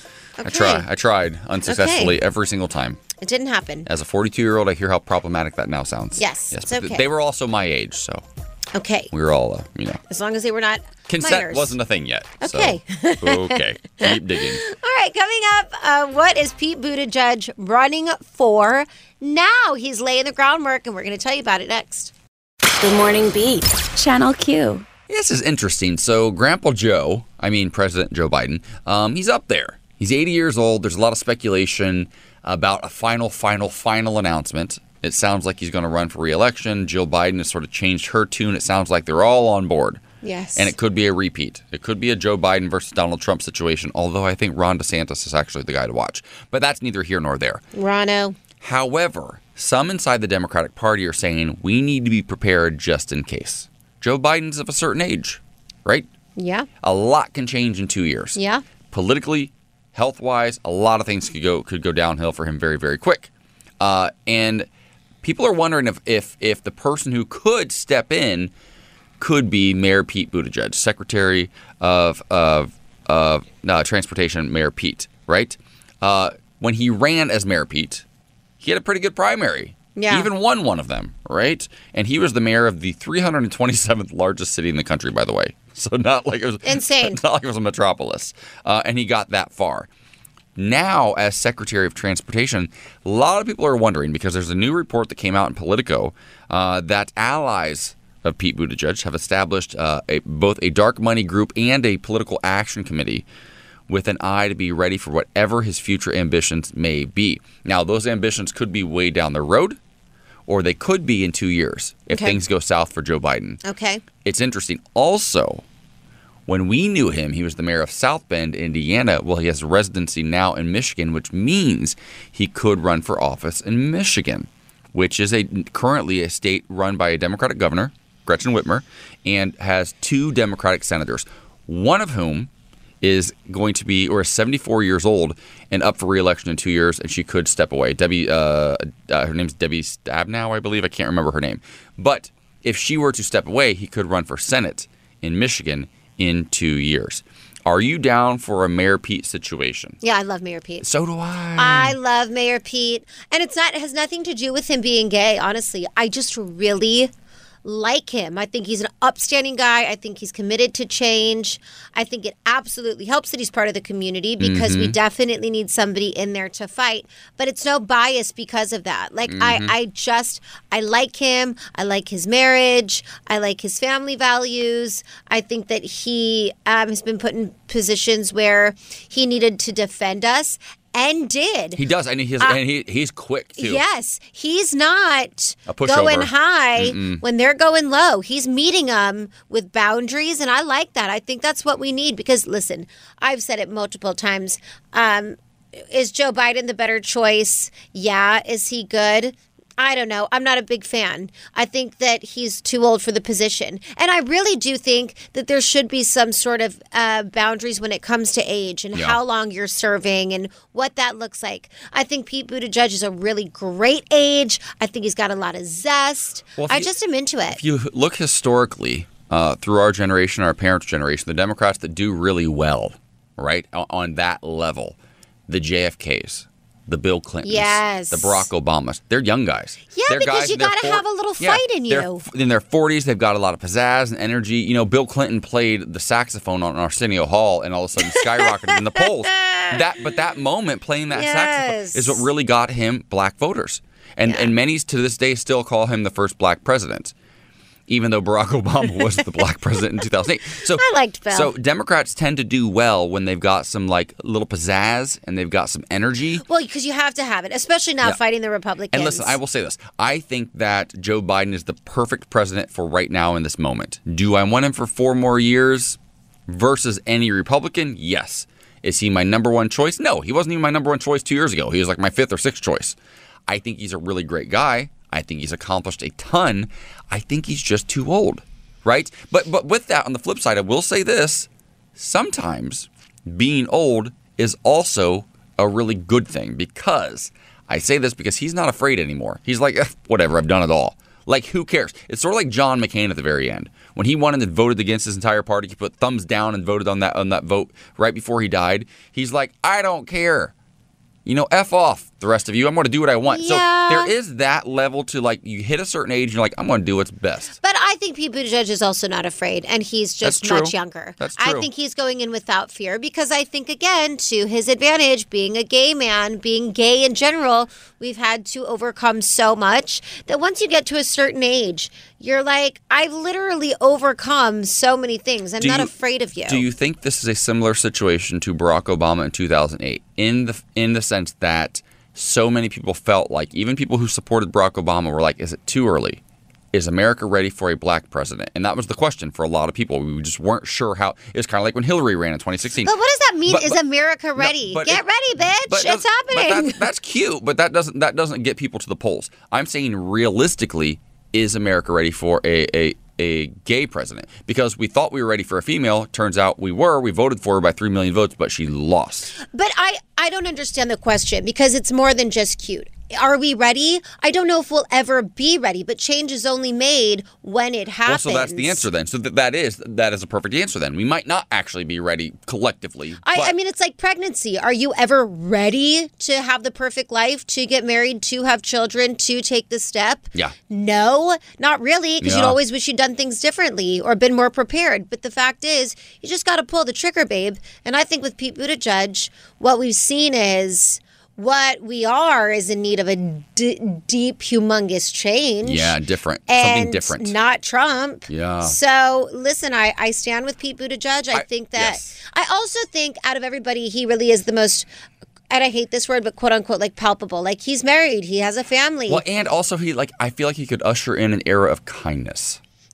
Okay. I tried unsuccessfully every single time. It didn't happen. As a 42-year-old, I hear how problematic that now sounds. Yes, it's but okay. They were also my age, so Okay. we were all, As long as they were not consent minors. wasn't a thing yet. Okay. So, okay. Keep digging. All right, coming up, what is Pete Buttigieg running for now? He's laying the groundwork, and we're going to tell you about it next. Good Morning Beat, Channel Q. This is interesting. So Grandpa Joe, President Joe Biden, he's up there. He's 80 years old. There's a lot of speculation about a final announcement. It sounds like he's going to run for re-election. Jill Biden has sort of changed her tune. It sounds like they're all on board. Yes. And it could be a repeat. It could be a Joe Biden versus Donald Trump situation, although I think Ron DeSantis is actually the guy to watch. But that's neither here nor there. Rono. However, some inside the Democratic Party are saying we need to be prepared just in case. Joe Biden's of a certain age, right? Yeah. A lot can change in 2 years. Yeah. Politically, health-wise, a lot of things could go downhill for him very, very quick. And people are wondering if the person who could step in could be Mayor Pete Buttigieg, Secretary of Transportation, Mayor Pete, right? When he ran as Mayor Pete, he had a pretty good primary. Yeah. He even won one of them, right? And he was the mayor of the 327th largest city in the country, by the way. So not like it was insane. Not like it was a metropolis. And he got that far. Now, as Secretary of Transportation, a lot of people are wondering, because there's a new report that came out in Politico that allies of Pete Buttigieg have established both a dark money group and a political action committee with an eye to be ready for whatever his future ambitions may be. Now, those ambitions could be way down the road, or they could be in 2 years if things go south for Joe Biden. Okay. It's interesting. Also, When we knew him, he was the mayor of South Bend, Indiana. Well, he has residency now in Michigan, which means he could run for office in Michigan, which is currently a state run by a Democratic governor, Gretchen Whitmer, and has 2 Democratic senators, one of whom is going to be, or is 74 years old and up for re-election in 2 years, and she could step away. Her name's Debbie Stabenow, I believe. I can't remember her name. But if she were to step away, he could run for Senate in Michigan in 2 years. Are you down for a Mayor Pete situation? Yeah, I love Mayor Pete. So do I. I love Mayor Pete. And it has nothing to do with him being gay, honestly. I just really like him. I think he's an upstanding guy. I think he's committed to change. I think it absolutely helps that he's part of the community because we definitely need somebody in there to fight. But it's no bias because of that. Like, I like him. I like his marriage. I like his family values. I think that he has been put in positions where he needed to defend us. And did. He does, and he's quick, too. Yes. He's not going high when they're going low. He's meeting them with boundaries, and I like that. I think that's what we need because, listen, I've said it multiple times. Is Joe Biden the better choice? Yeah. Is he good? I don't know. I'm not a big fan. I think that he's too old for the position. And I really do think that there should be some sort of boundaries when it comes to age and how long you're serving and what that looks like. I think Pete Buttigieg is a really great age. I think he's got a lot of zest. Well, I just am into it. If you look historically through our generation, our parents' generation, the Democrats that do really well, right, on that level, the JFKs, the Bill Clintons, the Barack Obamas. They're young guys. Yeah, they're because guys you got to have a little fight in you. In their 40s, they've got a lot of pizzazz and energy. You know, Bill Clinton played the saxophone on Arsenio Hall and all of a sudden skyrocketed in the polls. But that moment playing that saxophone is what really got him black voters. And many to this day still call him the first black president, even though Barack Obama was the black president in 2008. So I liked Bill. So Democrats tend to do well when they've got some like little pizzazz and they've got some energy. Well, because you have to have it, especially now fighting the Republicans. And listen, I will say this. I think that Joe Biden is the perfect president for right now in this moment. Do I want him for 4 more years versus any Republican? Yes. Is he my number one choice? No, he wasn't even my number one choice 2 years ago. He was like my 5th or 6th choice. I think he's a really great guy. I think he's accomplished a ton. I think he's just too old, right? But with that, on the flip side, I will say this. Sometimes being old is also a really good thing because I say this because he's not afraid anymore. He's like, whatever, I've done it all. Like, who cares? It's sort of like John McCain at the very end. When he won and voted against his entire party, he put thumbs down and voted on that vote right before he died. He's like, I don't care. You know, F off the rest of you. I'm going to do what I want. Yeah. So there is that level to, like, you hit a certain age and you're like, I'm going to do what's best. But I think Pete Buttigieg is also not afraid, and he's just much younger. That's true. I think he's going in without fear because I think, again, to his advantage, being a gay man, being gay in general, we've had to overcome so much that once you get to a certain age, you're like, I've literally overcome so many things. I'm not afraid of you. Do you think this is a similar situation to Barack Obama in 2008 in the sense that so many people felt like, even people who supported Barack Obama were like, is it too early? Is America ready for a black president? And that was the question for a lot of people. We just weren't sure how. It was kind of like when Hillary ran in 2016. But what does that mean? Is America ready? Get ready, bitch. It's happening. That's cute, but that doesn't get people to the polls. I'm saying realistically, is America ready for a gay president? Because we thought we were ready for a female. Turns out we were. We voted for her by 3 million votes, but she lost. But I don't understand the question because it's more than just cute. Are we ready? I don't know if we'll ever be ready, but change is only made when it happens. Well, so that's the answer then. So that is a perfect answer then. We might not actually be ready collectively. I mean, it's like pregnancy. Are you ever ready to have the perfect life, to get married, to have children, to take the step? Yeah. No, not really, because you'd always wish you'd done things differently or been more prepared. But the fact is, you just got to pull the trigger, babe. And I think with Pete Buttigieg, what we've seen is what we are is in need of a deep, humongous change. Yeah, different. And something different. Not Trump. Yeah. So, listen, I stand with Pete Buttigieg. I think that... Yes. I also think out of everybody, he really is the most... And I hate this word, but quote unquote, like palpable. Like he's married. He has a family. Well, and also I feel like he could usher in an era of kindness.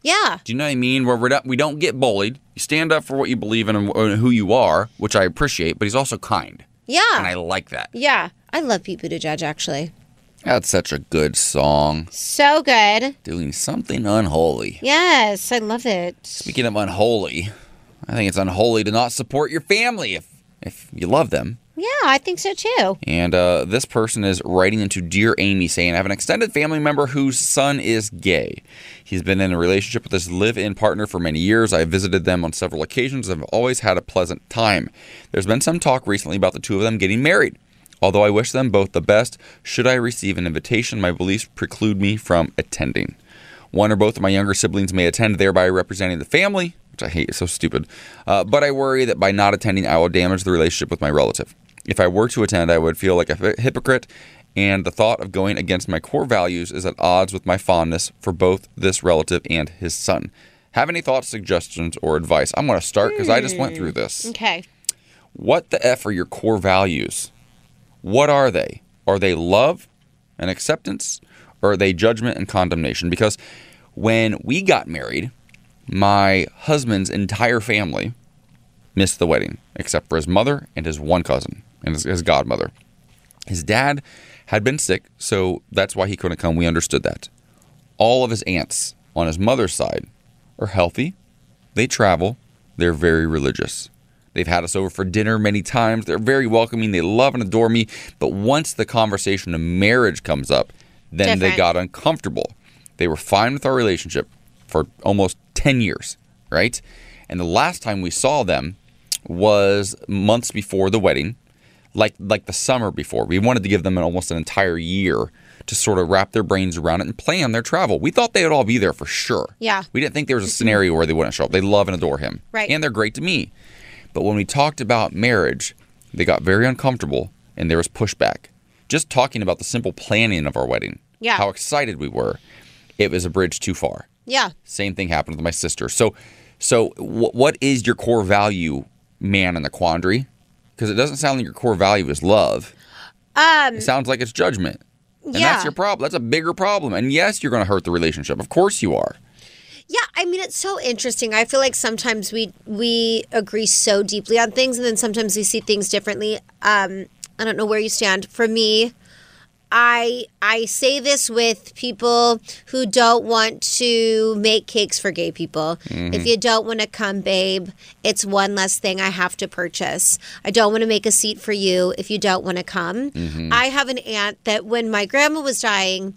Yeah. Do you know what I mean? Where we don't get bullied. You stand up for what you believe in and who you are, which I appreciate, but he's also kind. Yeah. And I like that. Yeah. I love Pete Buttigieg, actually. That's such a good song. So good. Doing something unholy. Yes, I love it. Speaking of unholy, I think it's unholy to not support your family if you love them. Yeah, I think so too. And this person is writing into Dear Amy saying, I have an extended family member whose son is gay. He's been in a relationship with his live-in partner for many years. I have visited them on several occasions and have always had a pleasant time. There's been some talk recently about the two of them getting married. Although I wish them both the best, should I receive an invitation, my beliefs preclude me from attending. One or both of my younger siblings may attend, thereby representing the family, which I hate, it's so stupid. But I worry that by not attending, I will damage the relationship with my relative. If I were to attend, I would feel like a hypocrite, and the thought of going against my core values is at odds with my fondness for both this relative and his son. Have any thoughts, suggestions, or advice? I'm going to start because I just went through this. Okay. What the F are your core values? What are they? Are they love and acceptance, or are they judgment and condemnation? Because when we got married, my husband's entire family missed the wedding, except for his mother and his one cousin and his godmother. His dad had been sick, so that's why he couldn't come. We understood that. All of his aunts on his mother's side are healthy. They travel. They're very religious. They've had us over for dinner many times. They're very welcoming. They love and adore me. But once the conversation of marriage comes up, then they got uncomfortable. They were fine with our relationship for almost 10 years, right? And the last time we saw them was months before the wedding, like the summer before. We wanted to give them almost an entire year to sort of wrap their brains around it and plan their travel. We thought they would all be there for sure. Yeah. We didn't think there was a scenario where they wouldn't show up. They love and adore him. Right. And they're great to me. But when we talked about marriage, they got very uncomfortable and there was pushback. Just talking about the simple planning of our wedding. Yeah. How excited we were. It was a bridge too far. Yeah. Same thing happened with my sister. So what is your core value, man, in the quandary? Because it doesn't sound like your core value is love. It sounds like it's judgment. And that's your problem. That's a bigger problem. And yes, you're going to hurt the relationship. Of course you are. Yeah, I mean, it's so interesting. I feel like sometimes we agree so deeply on things, and then sometimes we see things differently. I don't know where you stand. For me, I say this with people who don't want to make cakes for gay people. Mm-hmm. If you don't want to come, babe, it's one less thing I have to purchase. I don't want to make a seat for you if you don't want to come. Mm-hmm. I have an aunt that when my grandma was dying,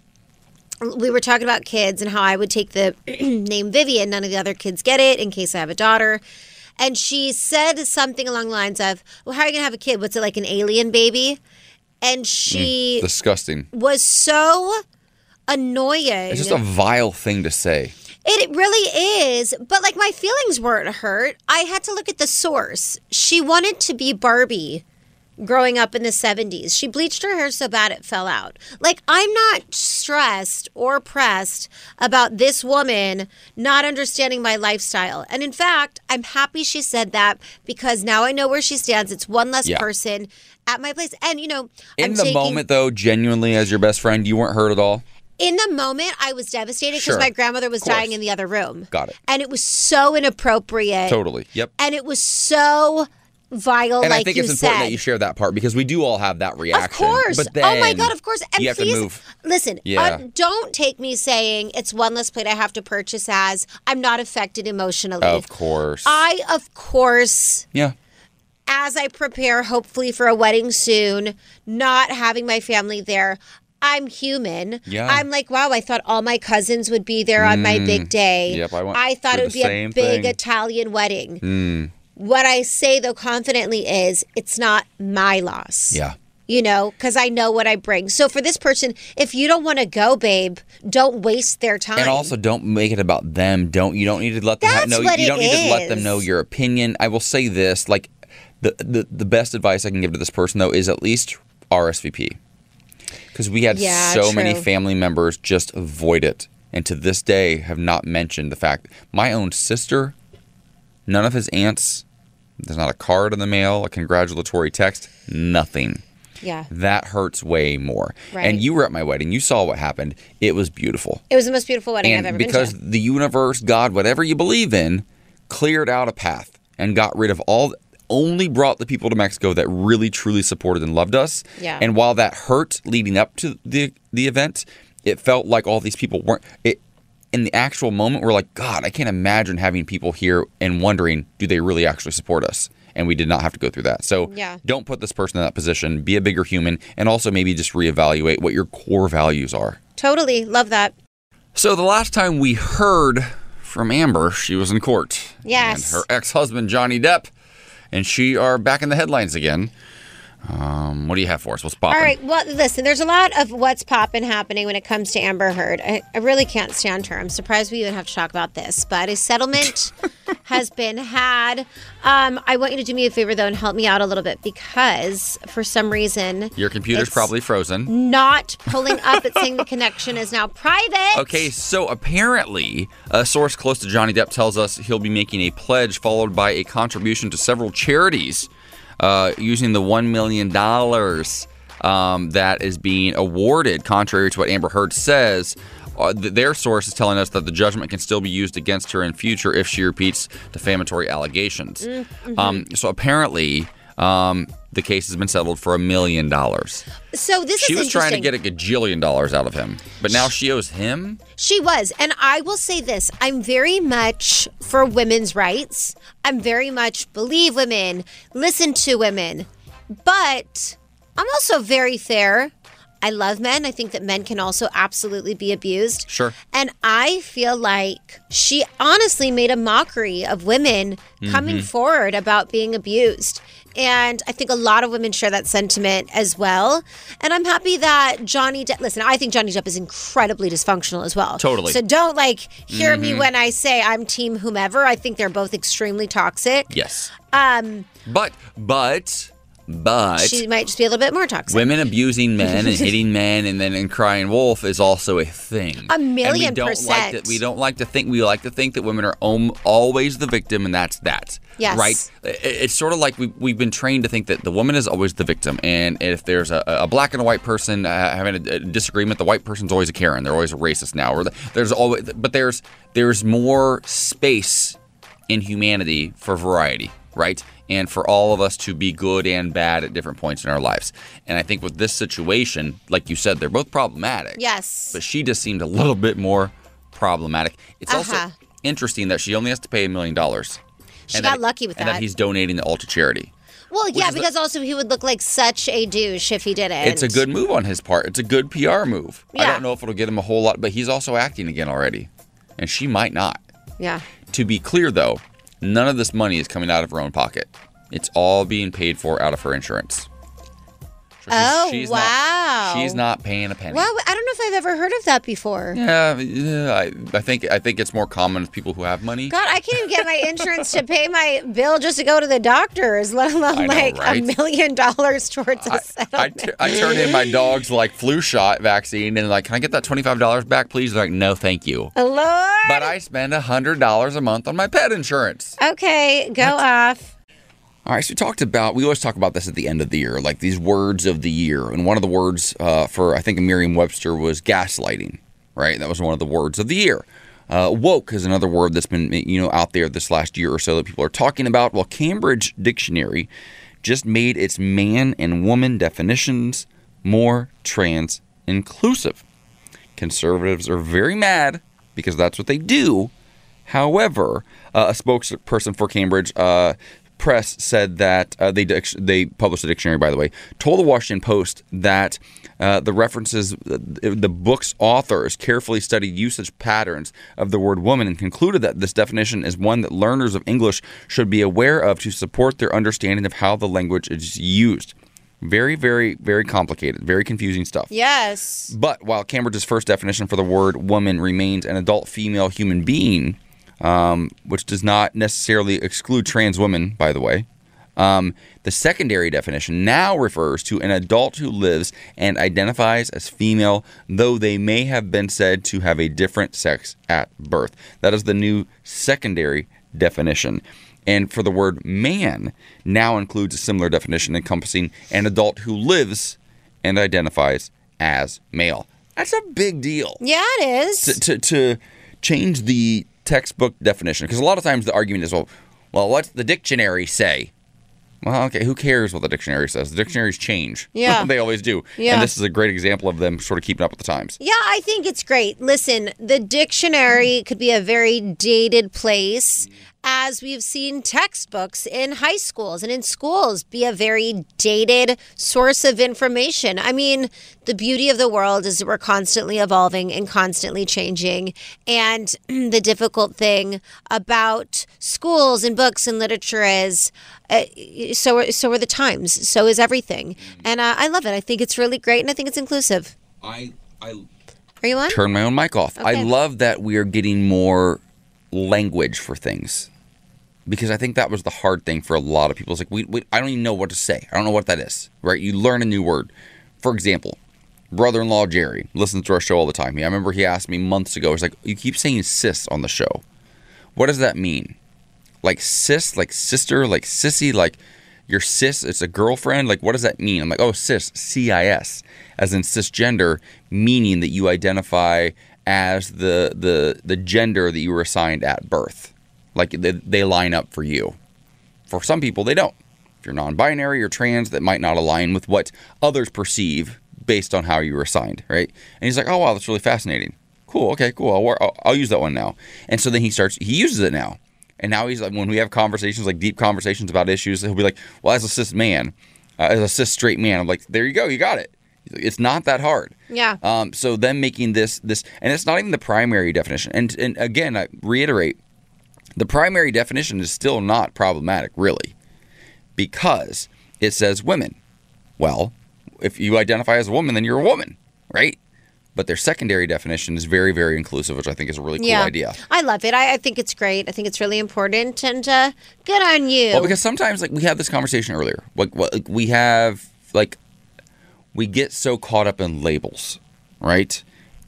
we were talking about kids and how I would take the name Vivian. None of the other kids get it in case I have a daughter. And she said something along the lines of, well, how are you going to have a kid? What's it, like an alien baby? And she disgusting. Was so annoying. It's just a vile thing to say. It really is. But like my feelings weren't hurt. I had to look at the source. She wanted to be Barbie growing up in the 70s. She bleached her hair so bad it fell out. Like, I'm not stressed or pressed about this woman not understanding my lifestyle. And in fact, I'm happy she said that because now I know where she stands. It's one less person at my place. And, you know, in the moment, though, genuinely, as your best friend, you weren't hurt at all? In the moment, I was devastated because my grandmother was dying in the other room. Got it. And it was so inappropriate. Totally. Yep. And it was so vile, and like I think you it's important said. that you share that part because we do all have that reaction. Of course. But then oh my God, of course. And you have please, to move. Listen, don't take me saying it's one less plate I have to purchase as I'm not affected emotionally. Of course. Of course. Yeah. As I prepare, hopefully, for a wedding soon, not having my family there, I'm human. Yeah. I'm like, wow, I thought all my cousins would be there on my big day. Yep, I thought it would be a big Italian wedding. What I say, though, confidently is it's not my loss. Yeah. You know, because I know what I bring. So for this person, if you don't want to go, babe, don't waste their time. And also, don't make it about them. You don't need to let them you don't need to let them know your opinion. I will say this, like the best advice I can give to this person, though, is at least RSVP. Because we had so many family members just avoid it. And to this day have not mentioned the fact my own sister, none of his aunts, there's not a card in the mail, a congratulatory text, nothing. Yeah. That hurts way more. Right. And you were at my wedding. You saw what happened. It was beautiful. It was the most beautiful wedding And I've ever been to. because the universe, God, whatever you believe in, cleared out a path and got rid of only brought the people to Mexico that really, truly supported and loved us. Yeah. And while that hurt leading up to the event, it felt like all these people weren't... In the actual moment, we're like, God, I can't imagine having people here and wondering, do they really actually support us? And we did not have to go through that. So don't put this person in that position. Be a bigger human. And also maybe just reevaluate what your core values are. Totally. Love that. So the last time we heard from Amber, she was in court. Yes. And her ex-husband, Johnny Depp, and she are back in the headlines again. What do you have for us? What's popping? All right. Well, listen, there's a lot of what's popping happening when it comes to Amber Heard. I really can't stand her. I'm surprised we even have to talk about this, but a settlement has been had. I want you to do me a favor, though, and help me out a little bit because for some reason... Your computer's probably frozen. Not pulling up. It's saying the connection is now private. Okay, so apparently a source close to Johnny Depp tells us he'll be making a pledge followed by a contribution to several charities using the $1 million that is being awarded, contrary to what Amber Heard says. Their source is telling us that the judgment can still be used against her in future if she repeats defamatory allegations. Mm-hmm. So apparently, the case has been settled for $1 million. So this She is was trying to interesting. get a gajillion dollars out of him, but now she owes him? She was. And I will say this. I'm very much for women's rights. I'm very much believe women, listen to women. But I'm also very fair. I love men. I think that men can also absolutely be abused. Sure. And I feel like she honestly made a mockery of women coming forward about being abused. And I think a lot of women share that sentiment as well. And I'm happy that Johnny Depp, listen, I think Johnny Depp is incredibly dysfunctional as well. Totally. So don't hear me when I say I'm team whomever. I think they're both extremely toxic. Yes. But she might just be a little bit more toxic. Women abusing men and hitting men and then crying wolf is also a thing. 1,000,000%. We don't like to think. We like to think that women are always the victim, and that's that. Yes. Right? It's sort of like we've been trained to think that the woman is always the victim, and if there's a black and a white person having a disagreement, the white person's always a Karen. They're always a racist now. Or there's more space in humanity for variety, right? And for all of us to be good and bad at different points in our lives. And I think with this situation, like you said, they're both problematic. Yes. But she just seemed a little bit more problematic. It's also interesting that she only has to pay $1 million. She got lucky with and that. that he's donating it all to charity. Well, yeah, because also he would look like such a douche if he didn't. It's a good move on his part. It's a good PR move. Yeah. I don't know if it'll get him a whole lot, but he's also acting again already. And she might not. Yeah. To be clear, though, none of this money is coming out of her own pocket. It's all being paid for out of her insurance. So wow. She's not paying a penny. Well, I don't know if I've ever heard of that before. Yeah, I think it's more common with people who have money. God, I can't even get my insurance to pay my bill just to go to the doctors, let alone right? $1 million towards a settlement. I turned in my dog's flu shot vaccine and can I get that $25 back, please? They're like, no, thank you. Lord. But I spend $100 a month on my pet insurance. Okay, go off. All right, so we always talk about this at the end of the year, like these words of the year. And one of the words for, I think, Merriam-Webster was gaslighting, right? That was one of the words of the year. Woke is another word that's been, out there this last year or so that people are talking about. Well, Cambridge Dictionary just made its man and woman definitions more trans inclusive. Conservatives are very mad because that's what they do. However, a spokesperson for Cambridge Press said that they published a dictionary, by the way, told the Washington Post that the references, the book's authors carefully studied usage patterns of the word woman and concluded that this definition is one that learners of English should be aware of to support their understanding of how the language is used. Very, very, very complicated, very confusing stuff. Yes. But while Cambridge's first definition for the word woman remains an adult female human being, which does not necessarily exclude trans women, by the way. The secondary definition now refers to an adult who lives and identifies as female, though they may have been said to have a different sex at birth. That is the new secondary definition. And for the word man now includes a similar definition encompassing an adult who lives and identifies as male. That's a big deal. Yeah, it is. To change the textbook definition. Because a lot of times the argument is, well, what's the dictionary say? Well, okay, who cares what the dictionary says? The dictionaries change. Yeah. They always do. Yeah. And this is a great example of them sort of keeping up with the times. Yeah, I think it's great. Listen, the dictionary could be a very dated place, as we've seen textbooks in high schools and in schools be a very dated source of information. I mean, the beauty of the world is that we're constantly evolving and constantly changing. And the difficult thing about schools and books and literature is so are the times. So is everything. And I love it. I think it's really great, and I think it's inclusive. Are you on? Turn my own mic off. Okay. I love that we are getting more language for things, because I think that was the hard thing for a lot of people. It's like, I don't even know what to say. I don't know what that is, right? You learn a new word. For example, brother-in-law Jerry listens to our show all the time. I remember he asked me months ago, he's like, you keep saying sis on the show. What does that mean? Like sis, like sister, like sissy, like your sis, it's a girlfriend? Like, what does that mean? I'm like, oh, cis, C-I-S, as in cisgender, meaning that you identify as the gender that you were assigned at birth. Like, they line up for you. For some people, they don't. If you're non-binary or trans, that might not align with what others perceive based on how you were assigned, right? And he's like, oh, wow, that's really fascinating. Cool, okay, cool. I'll use that one now. And so then he uses it now. And now he's like, when we have conversations, like deep conversations about issues, he'll be like, well, as a cis man, as a cis straight man, I'm like, there you go, you got it. It's not that hard. Yeah. So then making this, and it's not even the primary definition. And again, I reiterate, the primary definition is still not problematic, really, because it says women. Well, if you identify as a woman, then you're a woman, right? But their secondary definition is very, very inclusive, which I think is a really cool idea. I love it. I think it's great. I think it's really important, and good on you. Well, because sometimes, like, we had this conversation earlier. We get so caught up in labels, right?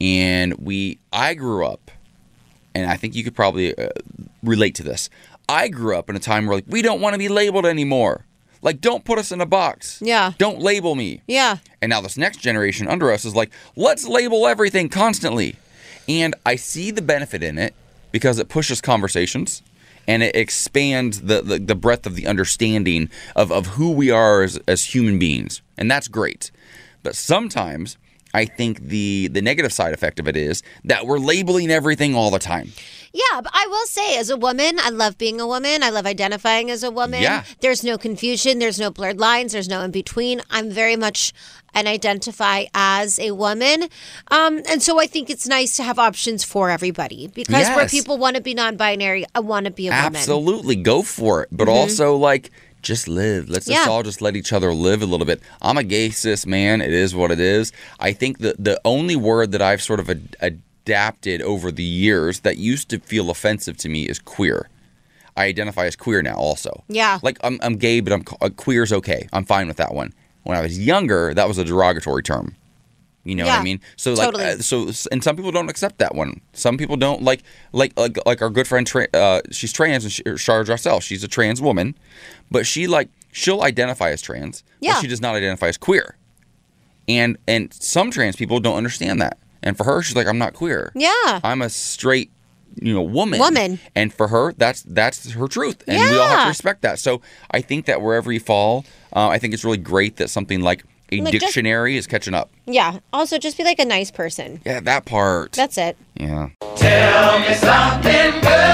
And I grew up, and I think you could probably relate to this. I grew up in a time where, like, we don't want to be labeled anymore. Like, don't put us in a box. Yeah. Don't label me. Yeah. And now this next generation under us is like, let's label everything constantly. And I see the benefit in it because it pushes conversations and it expands the breadth of the understanding of who we are as human beings. And that's great. But sometimes I think the negative side effect of it is that we're labeling everything all the time. Yeah, but I will say, as a woman, I love being a woman. I love identifying as a woman. Yeah. There's no confusion. There's no blurred lines. There's no in between. I'm very much an identify as a woman. And so I think it's nice to have options for everybody. Because where people want to be non-binary, I want to be a woman. Absolutely. Go for it. But also, like, just live. Let's just all just let each other live a little bit. I'm a gay cis man. It is what it is. I think the only word that I've sort of adapted over the years that used to feel offensive to me is queer. I identify as queer now also. Yeah. Like, I'm gay, but queer's okay. I'm fine with that one. When I was younger, that was a derogatory term. You know what I mean? So like, totally. And some people don't accept that one. Some people don't like our good friend. She's trans, and Charge Russell. She's a trans woman, but she'll identify as trans. Yeah. But she does not identify as queer. And some trans people don't understand that. And for her, she's like, I'm not queer. Yeah. I'm a straight, woman. Woman. And for her, that's her truth. And we all have to respect that. So I think that wherever you fall, I think it's really great that something like a dictionary is catching up. Yeah. Also, just be like a nice person. Yeah, that part. That's it. Yeah. Tell me something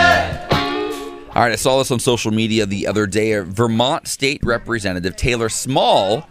good. All right, I saw this on social media the other day. Vermont State Representative Taylor Small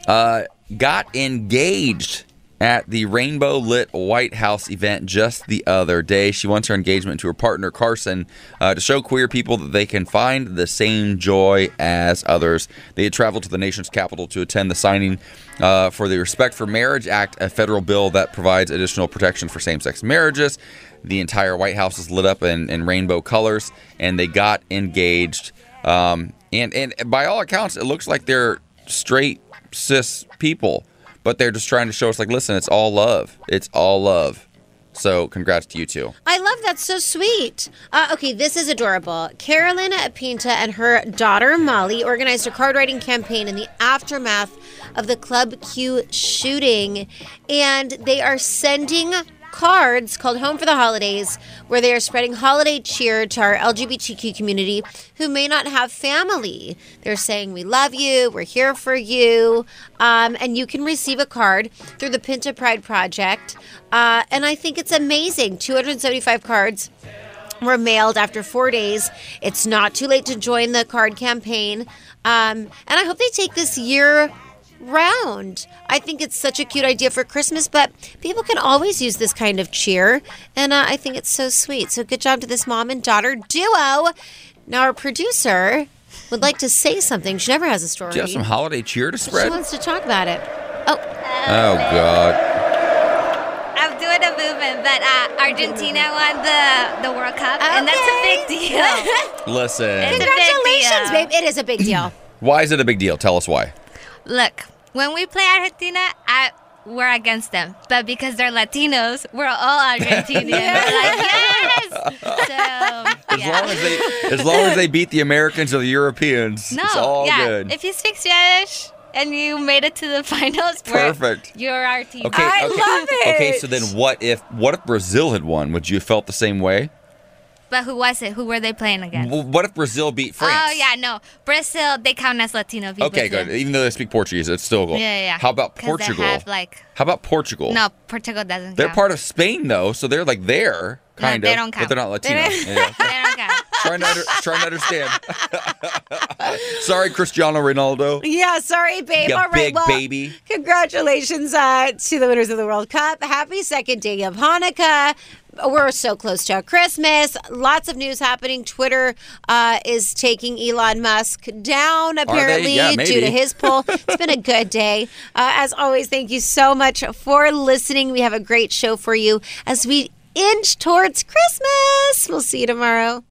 got engaged at the Rainbow Lit White House event just the other day. She wants her engagement to her partner, Carson, to show queer people that they can find the same joy as others. They had traveled to the nation's capital to attend the signing for the Respect for Marriage Act, a federal bill that provides additional protection for same-sex marriages. The entire White House is lit up in rainbow colors, and they got engaged. And by all accounts, it looks like they're straight, cis people. But they're just trying to show us, like, listen, it's all love. It's all love. So congrats to you two. I love that. So sweet. Okay, this is adorable. Carolyn Pinta and her daughter Molly organized a card writing campaign in the aftermath of the Club Q shooting, and they are sending cards called Home for the Holidays, where they are spreading holiday cheer to our LGBTQ community who may not have family. They're saying, we love you, we're here for you, and you can receive a card through the Pinta Pride Project, and I think it's amazing. 275 cards were mailed after 4 days. It's not too late to join the card campaign, and I hope they take this year round. I think it's such a cute idea for Christmas, but people can always use this kind of cheer, and I think it's so sweet. So good job to this mom and daughter duo. Now our producer would like to say something. She never has a story. Do you have some holiday cheer to spread? She wants to talk about it. Oh God. I'm doing a movement, but Argentina won the World Cup, and that's a big deal. Listen. Congratulations, babe. It is a big deal. Why is it a big deal? Tell us why. Look, when we play Argentina, we're against them. But because they're Latinos, we're all Argentinians. Yes. We're like, yes! As long as they beat the Americans or the Europeans, No, it's all good. If you speak Spanish and you made it to the finals, Perfect. you're our team. Okay, I love it. Okay, so then what if Brazil had won? Would you have felt the same way? But who was it? Who were they playing against? Well, what if Brazil beat France? Oh, yeah, no. Brazil, they count as Latino people. Okay, too. good. Even though they speak Portuguese, it's still cool. Yeah. How about 'Cause Portugal? They have, like, How about Portugal? no, Portugal doesn't They're count. part of Spain, though, so they're like there, kind No, of. they don't count. But they're not Latino. They don't count. Trying to understand. Sorry, Cristiano Ronaldo. Yeah, sorry, babe. You All right, big well, baby. congratulations to the winners of the World Cup. Happy second day of Hanukkah. We're so close to Christmas. Lots of news happening. Twitter is taking Elon Musk down, apparently, Yeah, maybe. due to his poll. It's been a good day. As always, thank you so much for listening. We have a great show for you as we inch towards Christmas. We'll see you tomorrow.